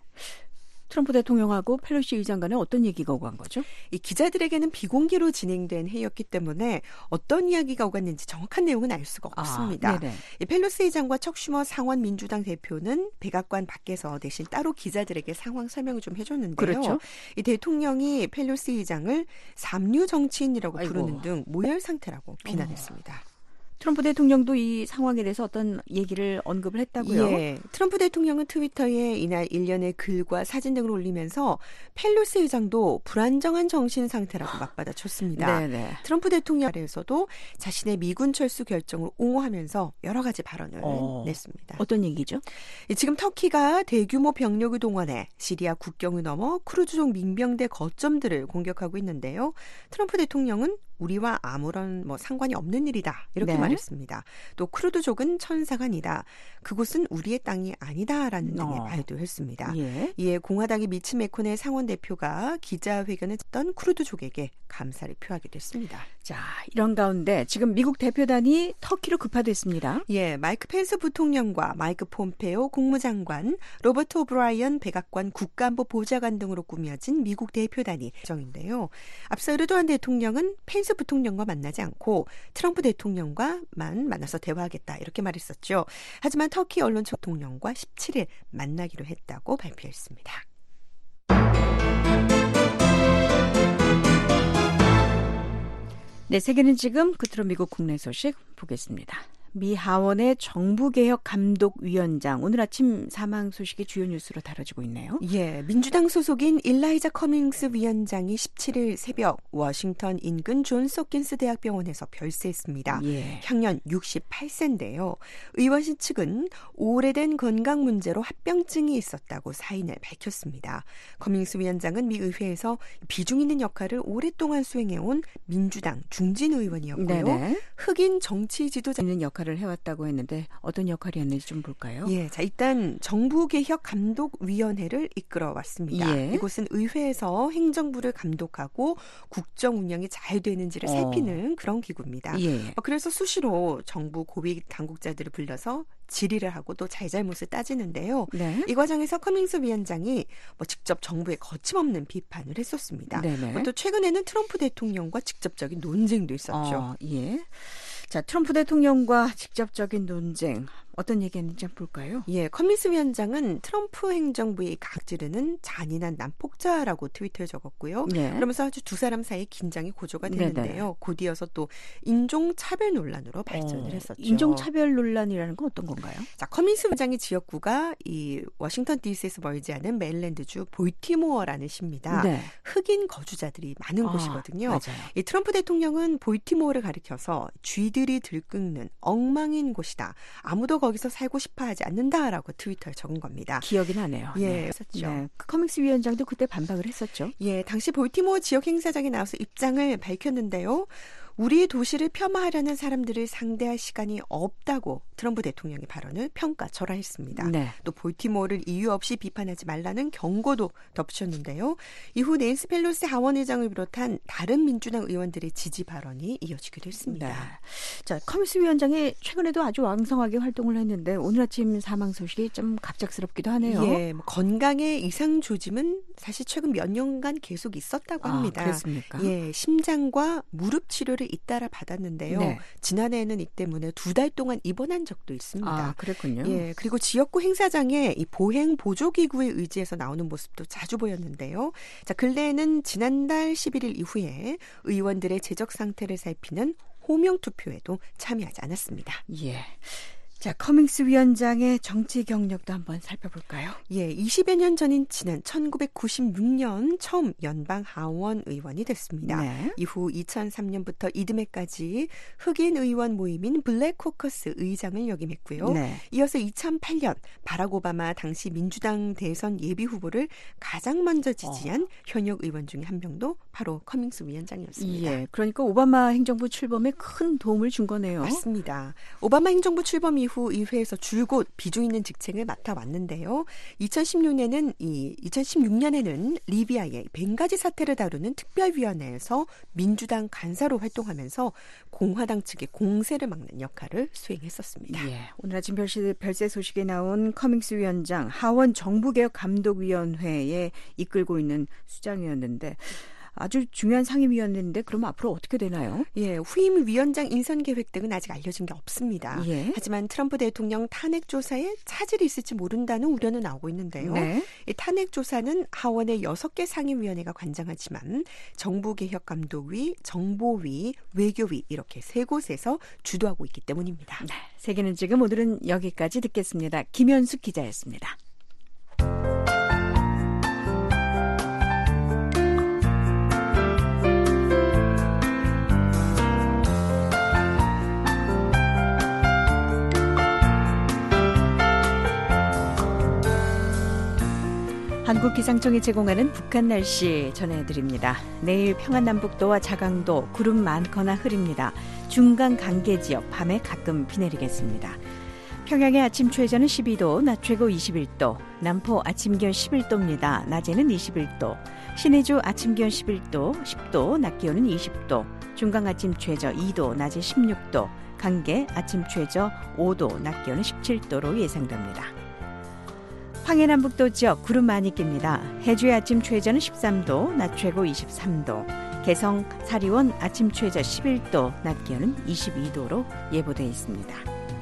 트럼프 대통령하고 펠로시 의장 간에 어떤 얘기가 오간 거죠? 이 기자들에게는 비공개로 진행된 회의였기 때문에 어떤 이야기가 오갔는지 정확한 내용은 알 수가 없습니다. 이 펠로시 의장과 척 슈머 상원 민주당 대표는 백악관 밖에서 대신 따로 기자들에게 상황 설명을 좀 해줬는데요. 그렇죠. 이 대통령이 펠로시 의장을 삼류 정치인이라고 부르는 등 모멸 상태라고 비난했습니다. 트럼프 대통령도 이 상황에 대해서 어떤 얘기를 언급을 했다고요? 예, 트럼프 대통령은 트위터에 이날 일련의 글과 사진 등을 올리면서 펠로시 의장도 불안정한 정신 상태라고 맞받아쳤습니다. 네네. 트럼프 대통령에서도 자신의 미군 철수 결정을 옹호하면서 여러 가지 발언을 냈습니다. 어떤 얘기죠? 지금 터키가 대규모 병력을 동원해 시리아 국경을 넘어 쿠르드족 민병대 거점들을 공격하고 있는데요. 트럼프 대통령은 우리와 아무런 상관이 없는 일이다. 이렇게 말했습니다. 또 쿠르드족은 천사가 아니다. 그곳은 우리의 땅이 아니다라는 등의 말도 했습니다. 예. 이에 공화당의 미치 메코넬 상원 대표가 기자회견을 했던 쿠르드족에게 감사를 표하게 됐습니다. 자, 이런 가운데 지금 미국 대표단이 터키로 급파됐습니다. 예, 마이크 펜스 부통령과 마이크 폼페오 국무장관, 로버트 오브라이언 백악관 국가안보 보좌관 등으로 꾸며진 미국 대표단이 정인데요. 앞서 에르도안 대통령은 펜스 펜스 부통령과 만나지 않고 트럼프 대통령과만 만나서 대화하겠다 이렇게 말했었죠. 하지만 터키 언론 대통령과 17일 만나기로 했다고 발표했습니다. 네, 세계는 지금 끝으로 미국 국내 소식 보겠습니다. 미 하원의 정부개혁 감독위원장 오늘 아침 사망 소식이 주요 뉴스로 다뤄지고 있네요. 예, 민주당 소속인 일라이자 커밍스 위원장이 17일 새벽 워싱턴 인근 존스 홉킨스 대학병원에서 별세했습니다. 예. 향년 68세인데요. 의원실 측은 오래된 건강 문제로 합병증이 있었다고 사인을 밝혔습니다. 커밍스 위원장은 미 의회에서 비중 있는 역할을 오랫동안 수행해온 민주당 중진 의원이었고요. 네네. 흑인 정치 지도자 있는 역할을 해왔다고 했는데 어떤 역할이었는지 좀 볼까요? 예, 자 일단 정부개혁감독위원회를 이끌어왔습니다. 예. 이곳은 의회에서 행정부를 감독하고 국정 운영이 잘 되는지를 살피는 그런 기구입니다. 예. 그래서 수시로 정부 고위 당국자들을 불러서 질의를 하고 또 잘잘못을 따지는데요. 네. 이 과정에서 커밍스 위원장이 직접 정부에 거침없는 비판을 했었습니다. 또 최근에는 트럼프 대통령과 직접적인 논쟁도 있었죠. 예. 자, 트럼프 대통령과 직접적인 논쟁 어떤 얘기했는지 한번 볼까요? 예, 커밍스 위원장은 트럼프 행정부의 각지르는 잔인한 난폭자라고 트위터에 적었고요. 네. 그러면서 아주 두 사람 사이 긴장이 고조가 되는데요. 곧 이어서 또 인종차별 논란으로 발전을 했었죠. 인종차별 논란이라는 건 어떤 건가요? 자, 커밍스 위원장의 지역구가 이 워싱턴 DC에서 멀지 않은 메릴랜드주 볼티모어라는 시입니다. 네. 흑인 거주자들이 많은 곳이거든요. 맞아요. 이 트럼프 대통령은 볼티모어를 가리켜서 쥐들이 들끓는 엉망인 곳이다. 아무도 거기서 살고 싶어 하지 않는다라고 트위터에 적은 겁니다. 기억이 나네요. 예, 네. 했었죠. 네. 커밍스 위원장도 그때 반박을 했었죠. 예, 당시 볼티모어 지역 행사장에 나와서 입장을 밝혔는데요. 우리 도시를 폄하하려는 사람들을 상대할 시간이 없다고 트럼프 대통령의 발언을 평가절하했습니다. 네. 또 볼티모어를 이유 없이 비판하지 말라는 경고도 덧붙였는데요. 이후 낸시 펠로시 하원 의장을 비롯한 다른 민주당 의원들의 지지 발언이 이어지기도 했습니다. 네. 자, 커밍스 위원장이 최근에도 아주 왕성하게 활동을 했는데 오늘 아침 사망 소식이 좀 갑작스럽기도 하네요. 예, 건강의 이상 조짐은 사실 최근 몇 년간 계속 있었다고 합니다. 그렇습니까? 예, 심장과 무릎 치료를 잇따라 받았는데요. 네. 지난해에는 이 때문에 2달 동안 입원한 적도 있습니다. 아, 그랬군요. 예, 그리고 지역구 행사장에 이 보행 보조기구에 의지해서 나오는 모습도 자주 보였는데요. 자, 근래에는 지난달 11일 이후에 의원들의 재적 상태를 살피는 호명 투표에도 참여하지 않았습니다. 예. 자, 커밍스 위원장의 정치 경력도 한번 살펴볼까요? 예, 20여 년 전인 지난 1996년 처음 연방 하원 의원이 됐습니다. 네. 이후 2003년부터 이듬해까지 흑인 의원 모임인 블랙 코커스 의장을 역임했고요. 네. 이어서 2008년 바락 오바마 당시 민주당 대선 예비 후보를 가장 먼저 지지한 현역 의원 중에 한 명도 바로 커밍스 위원장이었습니다. 예, 그러니까 오바마 행정부 출범에 큰 도움을 준 거네요. 맞습니다. 오바마 행정부 출범 이후 의회에서 줄곧 비중 있는 직책을 맡아왔는데요. 2016년에는 리비아의 벵가지 사태를 다루는 특별위원회에서 민주당 간사로 활동하면서 공화당 측의 공세를 막는 역할을 수행했었습니다. 예, 오늘 아침 별세 소식에 나온 커밍스 위원장 하원 정부개혁감독위원회에 이끌고 있는 수장이었는데 아주 중요한 상임위원회인데 그럼 앞으로 어떻게 되나요? 예, 후임 위원장 인선 계획 등은 아직 알려진 게 없습니다. 예. 하지만 트럼프 대통령 탄핵 조사에 차질이 있을지 모른다는 우려는 나오고 있는데요. 네. 이 탄핵 조사는 하원의 6개 상임위원회가 관장하지만 정부개혁감독위, 정보위, 외교위 이렇게 3곳에서 주도하고 있기 때문입니다. 네, 세계는 지금 오늘은 여기까지 듣겠습니다. 김현숙 기자였습니다. 한국기상청이 제공하는 북한 날씨 전해드립니다. 내일 평안남북도와 자강도 구름 많거나 흐립니다. 중간 강계 지역 밤에 가끔 비 내리겠습니다. 평양의 아침 최저는 12도, 낮 최고 21도, 남포 아침 기온 11도입니다. 낮에는 21도, 신의주 아침 기온 11도, 10도, 낮 기온은 20도, 중강 아침 최저 2도, 낮에 16도, 강계 아침 최저 5도, 낮 기온은 17도로 예상됩니다. 황해남북도 지역 구름 많이 낍니다. 해주의 아침 최저는 13도, 낮 최고 23도, 개성, 사리원 아침 최저 11도, 낮 기온은 22도로 예보돼 있습니다.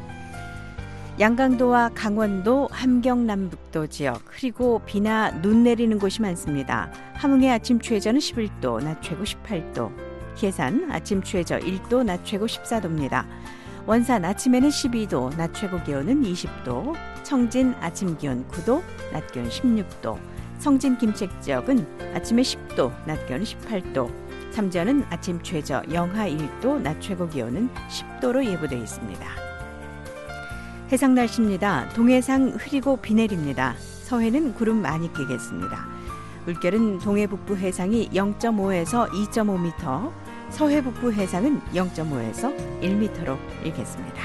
양강도와 강원도, 함경 남북도 지역 흐리고 비나 눈 내리는 곳이 많습니다. 함흥의 아침 최저는 11도, 낮 최고 18도. 계산 아침 최저 1도, 낮 최고 14도입니다. 원산 아침에는 12도, 낮 최고 기온은 20도. 청진 아침 기온 9도, 낮 기온 16도. 성진 김책 지역은 아침에 10도, 낮 기온은 18도. 삼전은 아침 최저 영하 1도, 낮 최고 기온은 10도로 예보되어 있습니다. 해상 날씨입니다. 동해상 흐리고 비 내립니다. 서해는 구름 많이 끼겠습니다. 물결은 동해 북부 해상이 0.5에서 2.5m, 서해 북부 해상은 0.5에서 1m로 일겠습니다.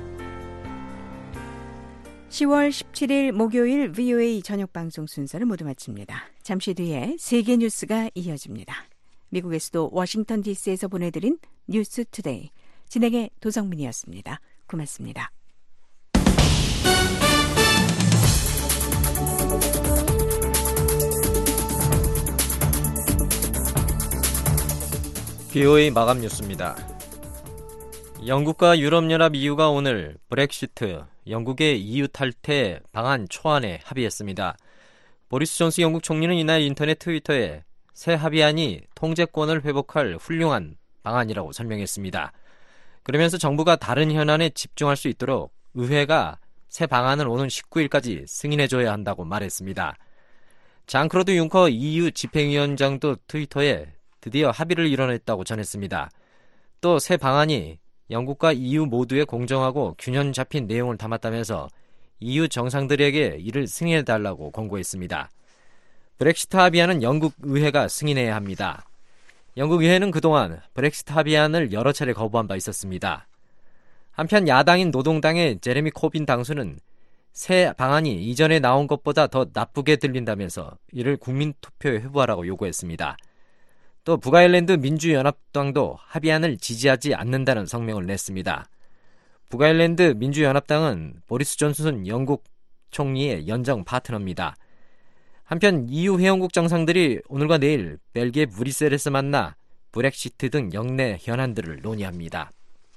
10월 17일 목요일 VOA 저녁 방송 순서를 모두 마칩니다. 잠시 뒤에 세계 뉴스가 이어집니다. 미국의 수도 워싱턴 DC에서 보내드린 뉴스 투데이. 진행의 도성민이었습니다. 고맙습니다. VOA 마감 뉴스입니다. 영국과 유럽연합 EU가 오늘 브렉시트, 영국의 EU 탈퇴 방안 초안에 합의했습니다. 보리스 존스 영국 총리는 이날 인터넷 트위터에 새 합의안이 통제권을 회복할 훌륭한 방안이라고 설명했습니다. 그러면서 정부가 다른 현안에 집중할 수 있도록 의회가 새 방안을 오는 19일까지 승인해줘야 한다고 말했습니다. 장클로드 융커 EU 집행위원장도 트위터에 드디어 합의를 이뤄냈다고 전했습니다. 또 새 방안이 영국과 EU 모두의 공정하고 균형 잡힌 내용을 담았다면서 EU 정상들에게 이를 승인해달라고 권고했습니다. 브렉시트 합의안은 영국 의회가 승인해야 합니다. 영국 의회는 그동안 브렉시트 합의안을 여러 차례 거부한 바 있었습니다. 한편 야당인 노동당의 제레미 코빈 당수는 새 방안이 이전에 나온 것보다 더 나쁘게 들린다면서 이를 국민투표에 회부하라고 요구했습니다. 또 북아일랜드 민주연합당도 합의안을 지지하지 않는다는 성명을 냈습니다. 북아일랜드 민주연합당은 보리스 존슨 영국 총리의 연정 파트너입니다. 한편 EU 회원국 정상들이 오늘과 내일 벨기에 브뤼셀에서 만나 브렉시트 등 영내 현안들을 논의합니다.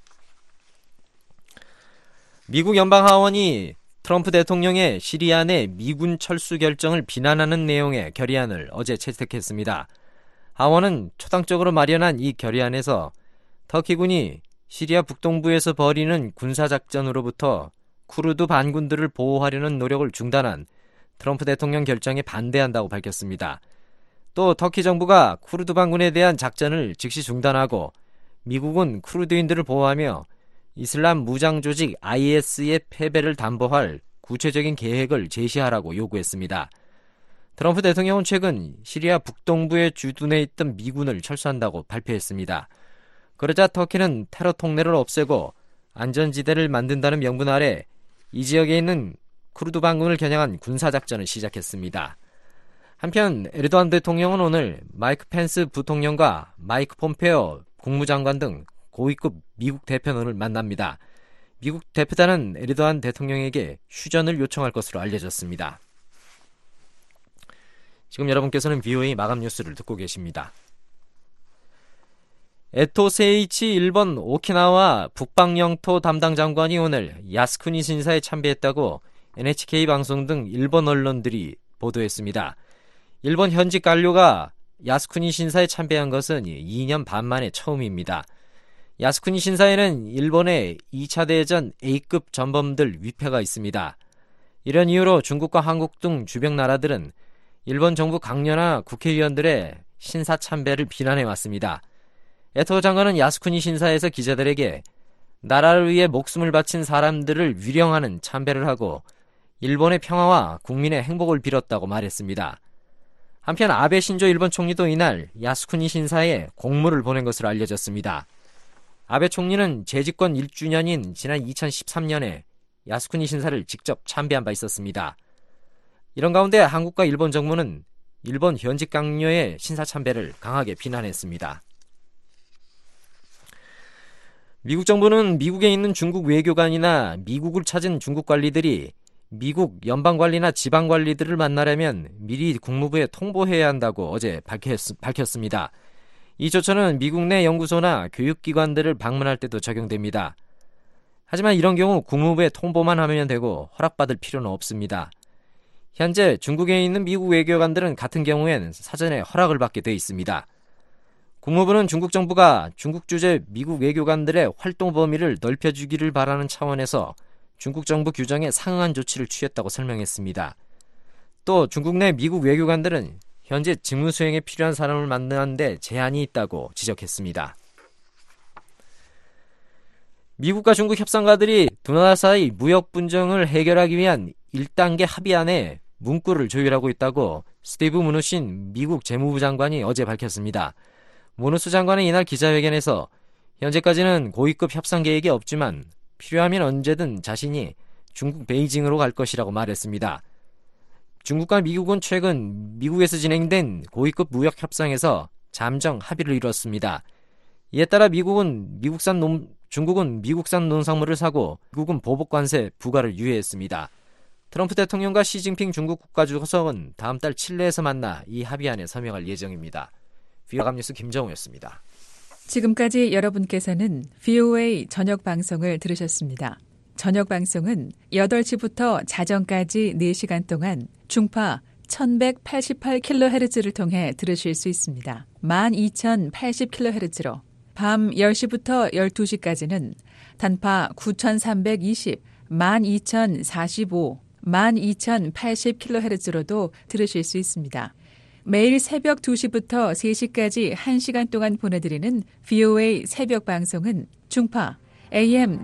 미국 연방하원이 트럼프 대통령의 시리아 내 미군 철수 결정을 비난하는 내용의 결의안을 어제 채택했습니다. 하원은 초당적으로 마련한 이 결의안에서 터키군이 시리아 북동부에서 벌이는 군사작전으로부터 쿠르드 반군들을 보호하려는 노력을 중단한 트럼프 대통령 결정에 반대한다고 밝혔습니다. 또 터키 정부가 쿠르드 반군에 대한 작전을 즉시 중단하고 미국은 쿠르드인들을 보호하며 이슬람 무장 조직 IS의 패배를 담보할 구체적인 계획을 제시하라고 요구했습니다. 트럼프 대통령은 최근 시리아 북동부에 주둔해 있던 미군을 철수한다고 발표했습니다. 그러자 터키는 테러 통로를 없애고 안전지대를 만든다는 명분 아래 이 지역에 있는 쿠르드 반군을 겨냥한 군사작전을 시작했습니다. 한편 에르도안 대통령은 오늘 마이크 펜스 부통령과 마이크 폼페오 국무장관 등 고위급 미국 대표단을 만납니다. 미국 대표단은 에르도안 대통령에게 휴전을 요청할 것으로 알려졌습니다. 지금 여러분께서는 VOA 마감 뉴스를 듣고 계십니다. 에토 세이치 일본 오키나와 북방영토 담당 장관이 오늘 야스쿠니 신사에 참배했다고 NHK 방송 등 일본 언론들이 보도했습니다. 일본 현직 관료가 야스쿠니 신사에 참배한 것은 2년 반 만에 처음입니다. 야스쿠니 신사에는 일본의 2차 대전 A급 전범들 위패가 있습니다. 이런 이유로 중국과 한국 등 주변 나라들은 일본 정부 강요나 국회의원들의 신사 참배를 비난해왔습니다. 에토 장관은 야스쿠니 신사에서 기자들에게 나라를 위해 목숨을 바친 사람들을 위령하는 참배를 하고 일본의 평화와 국민의 행복을 빌었다고 말했습니다. 한편 아베 신조 일본 총리도 이날 야스쿠니 신사에 공물을 보낸 것으로 알려졌습니다. 아베 총리는 재집권 1주년인 지난 2013년에 야스쿠니 신사를 직접 참배한 바 있었습니다. 이런 가운데 한국과 일본 정부는 일본 현직 강요의 신사 참배를 강하게 비난했습니다. 미국 정부는 미국에 있는 중국 외교관이나 미국을 찾은 중국 관리들이 미국 연방관리나 지방관리들을 만나려면 미리 국무부에 통보해야 한다고 어제 밝혔습니다. 이 조처는 미국 내 연구소나 교육기관들을 방문할 때도 적용됩니다. 하지만 이런 경우 국무부에 통보만 하면 되고 허락받을 필요는 없습니다. 현재 중국에 있는 미국 외교관들은 같은 경우에는 사전에 허락을 받게 돼 있습니다. 국무부는 중국 정부가 중국 주재 미국 외교관들의 활동 범위를 넓혀주기를 바라는 차원에서 중국 정부 규정에 상응한 조치를 취했다고 설명했습니다. 또 중국 내 미국 외교관들은 현재 직무 수행에 필요한 사람을 만나는 데 제한이 있다고 지적했습니다. 미국과 중국 협상가들이 두 나라 사이 무역 분쟁을 해결하기 위한 1단계 합의안에 문구를 조율하고 있다고 스티브 무누신 미국 재무부 장관이 어제 밝혔습니다. 무누스 장관은 이날 기자회견에서 현재까지는 고위급 협상 계획이 없지만 필요하면 언제든 자신이 중국 베이징으로 갈 것이라고 말했습니다. 중국과 미국은 최근 미국에서 진행된 고위급 무역 협상에서 잠정 합의를 이뤘습니다. 이에 따라 중국은 미국산 농산물을 사고 미국은 보복 관세 부과를 유예했습니다. 트럼프 대통령과 시진핑 중국 국가주석은 다음 달 칠레에서 만나 이 합의안에 서명할 예정입니다. VOA 뉴스 김정우였습니다. 지금까지 여러분께서는 VOA 저녁 방송을 들으셨습니다. 저녁 방송은 8시부터 자정까지 4시간 동안 중파 1188kHz를 통해 들으실 수 있습니다. 12080kHz로 밤 10시부터 12시까지는 단파 9320, 12045, 12080kHz로도 들으실 수 있습니다. 매일 새벽 2시부터 3시까지 1시간 동안 보내드리는 VOA 새벽 방송은 중파 AM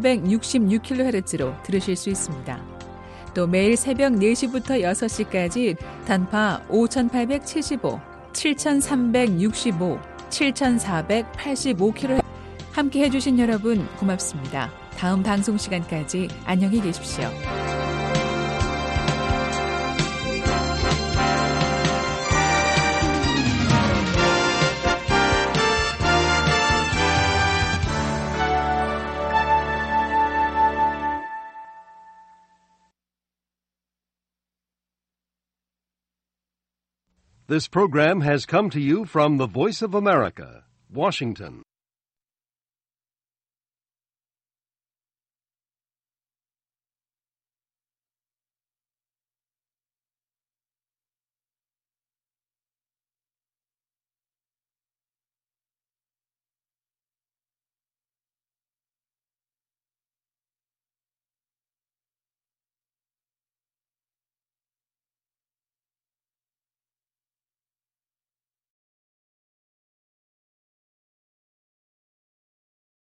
1566kHz로 들으실 수 있습니다. 또 매일 새벽 4시부터 6시까지 단파 5875, 7365, 7485kHz 함께 해주신 여러분 고맙습니다. 다음 방송 시간까지 안녕히 계십시오. This program has come to you from the Voice of America, Washington.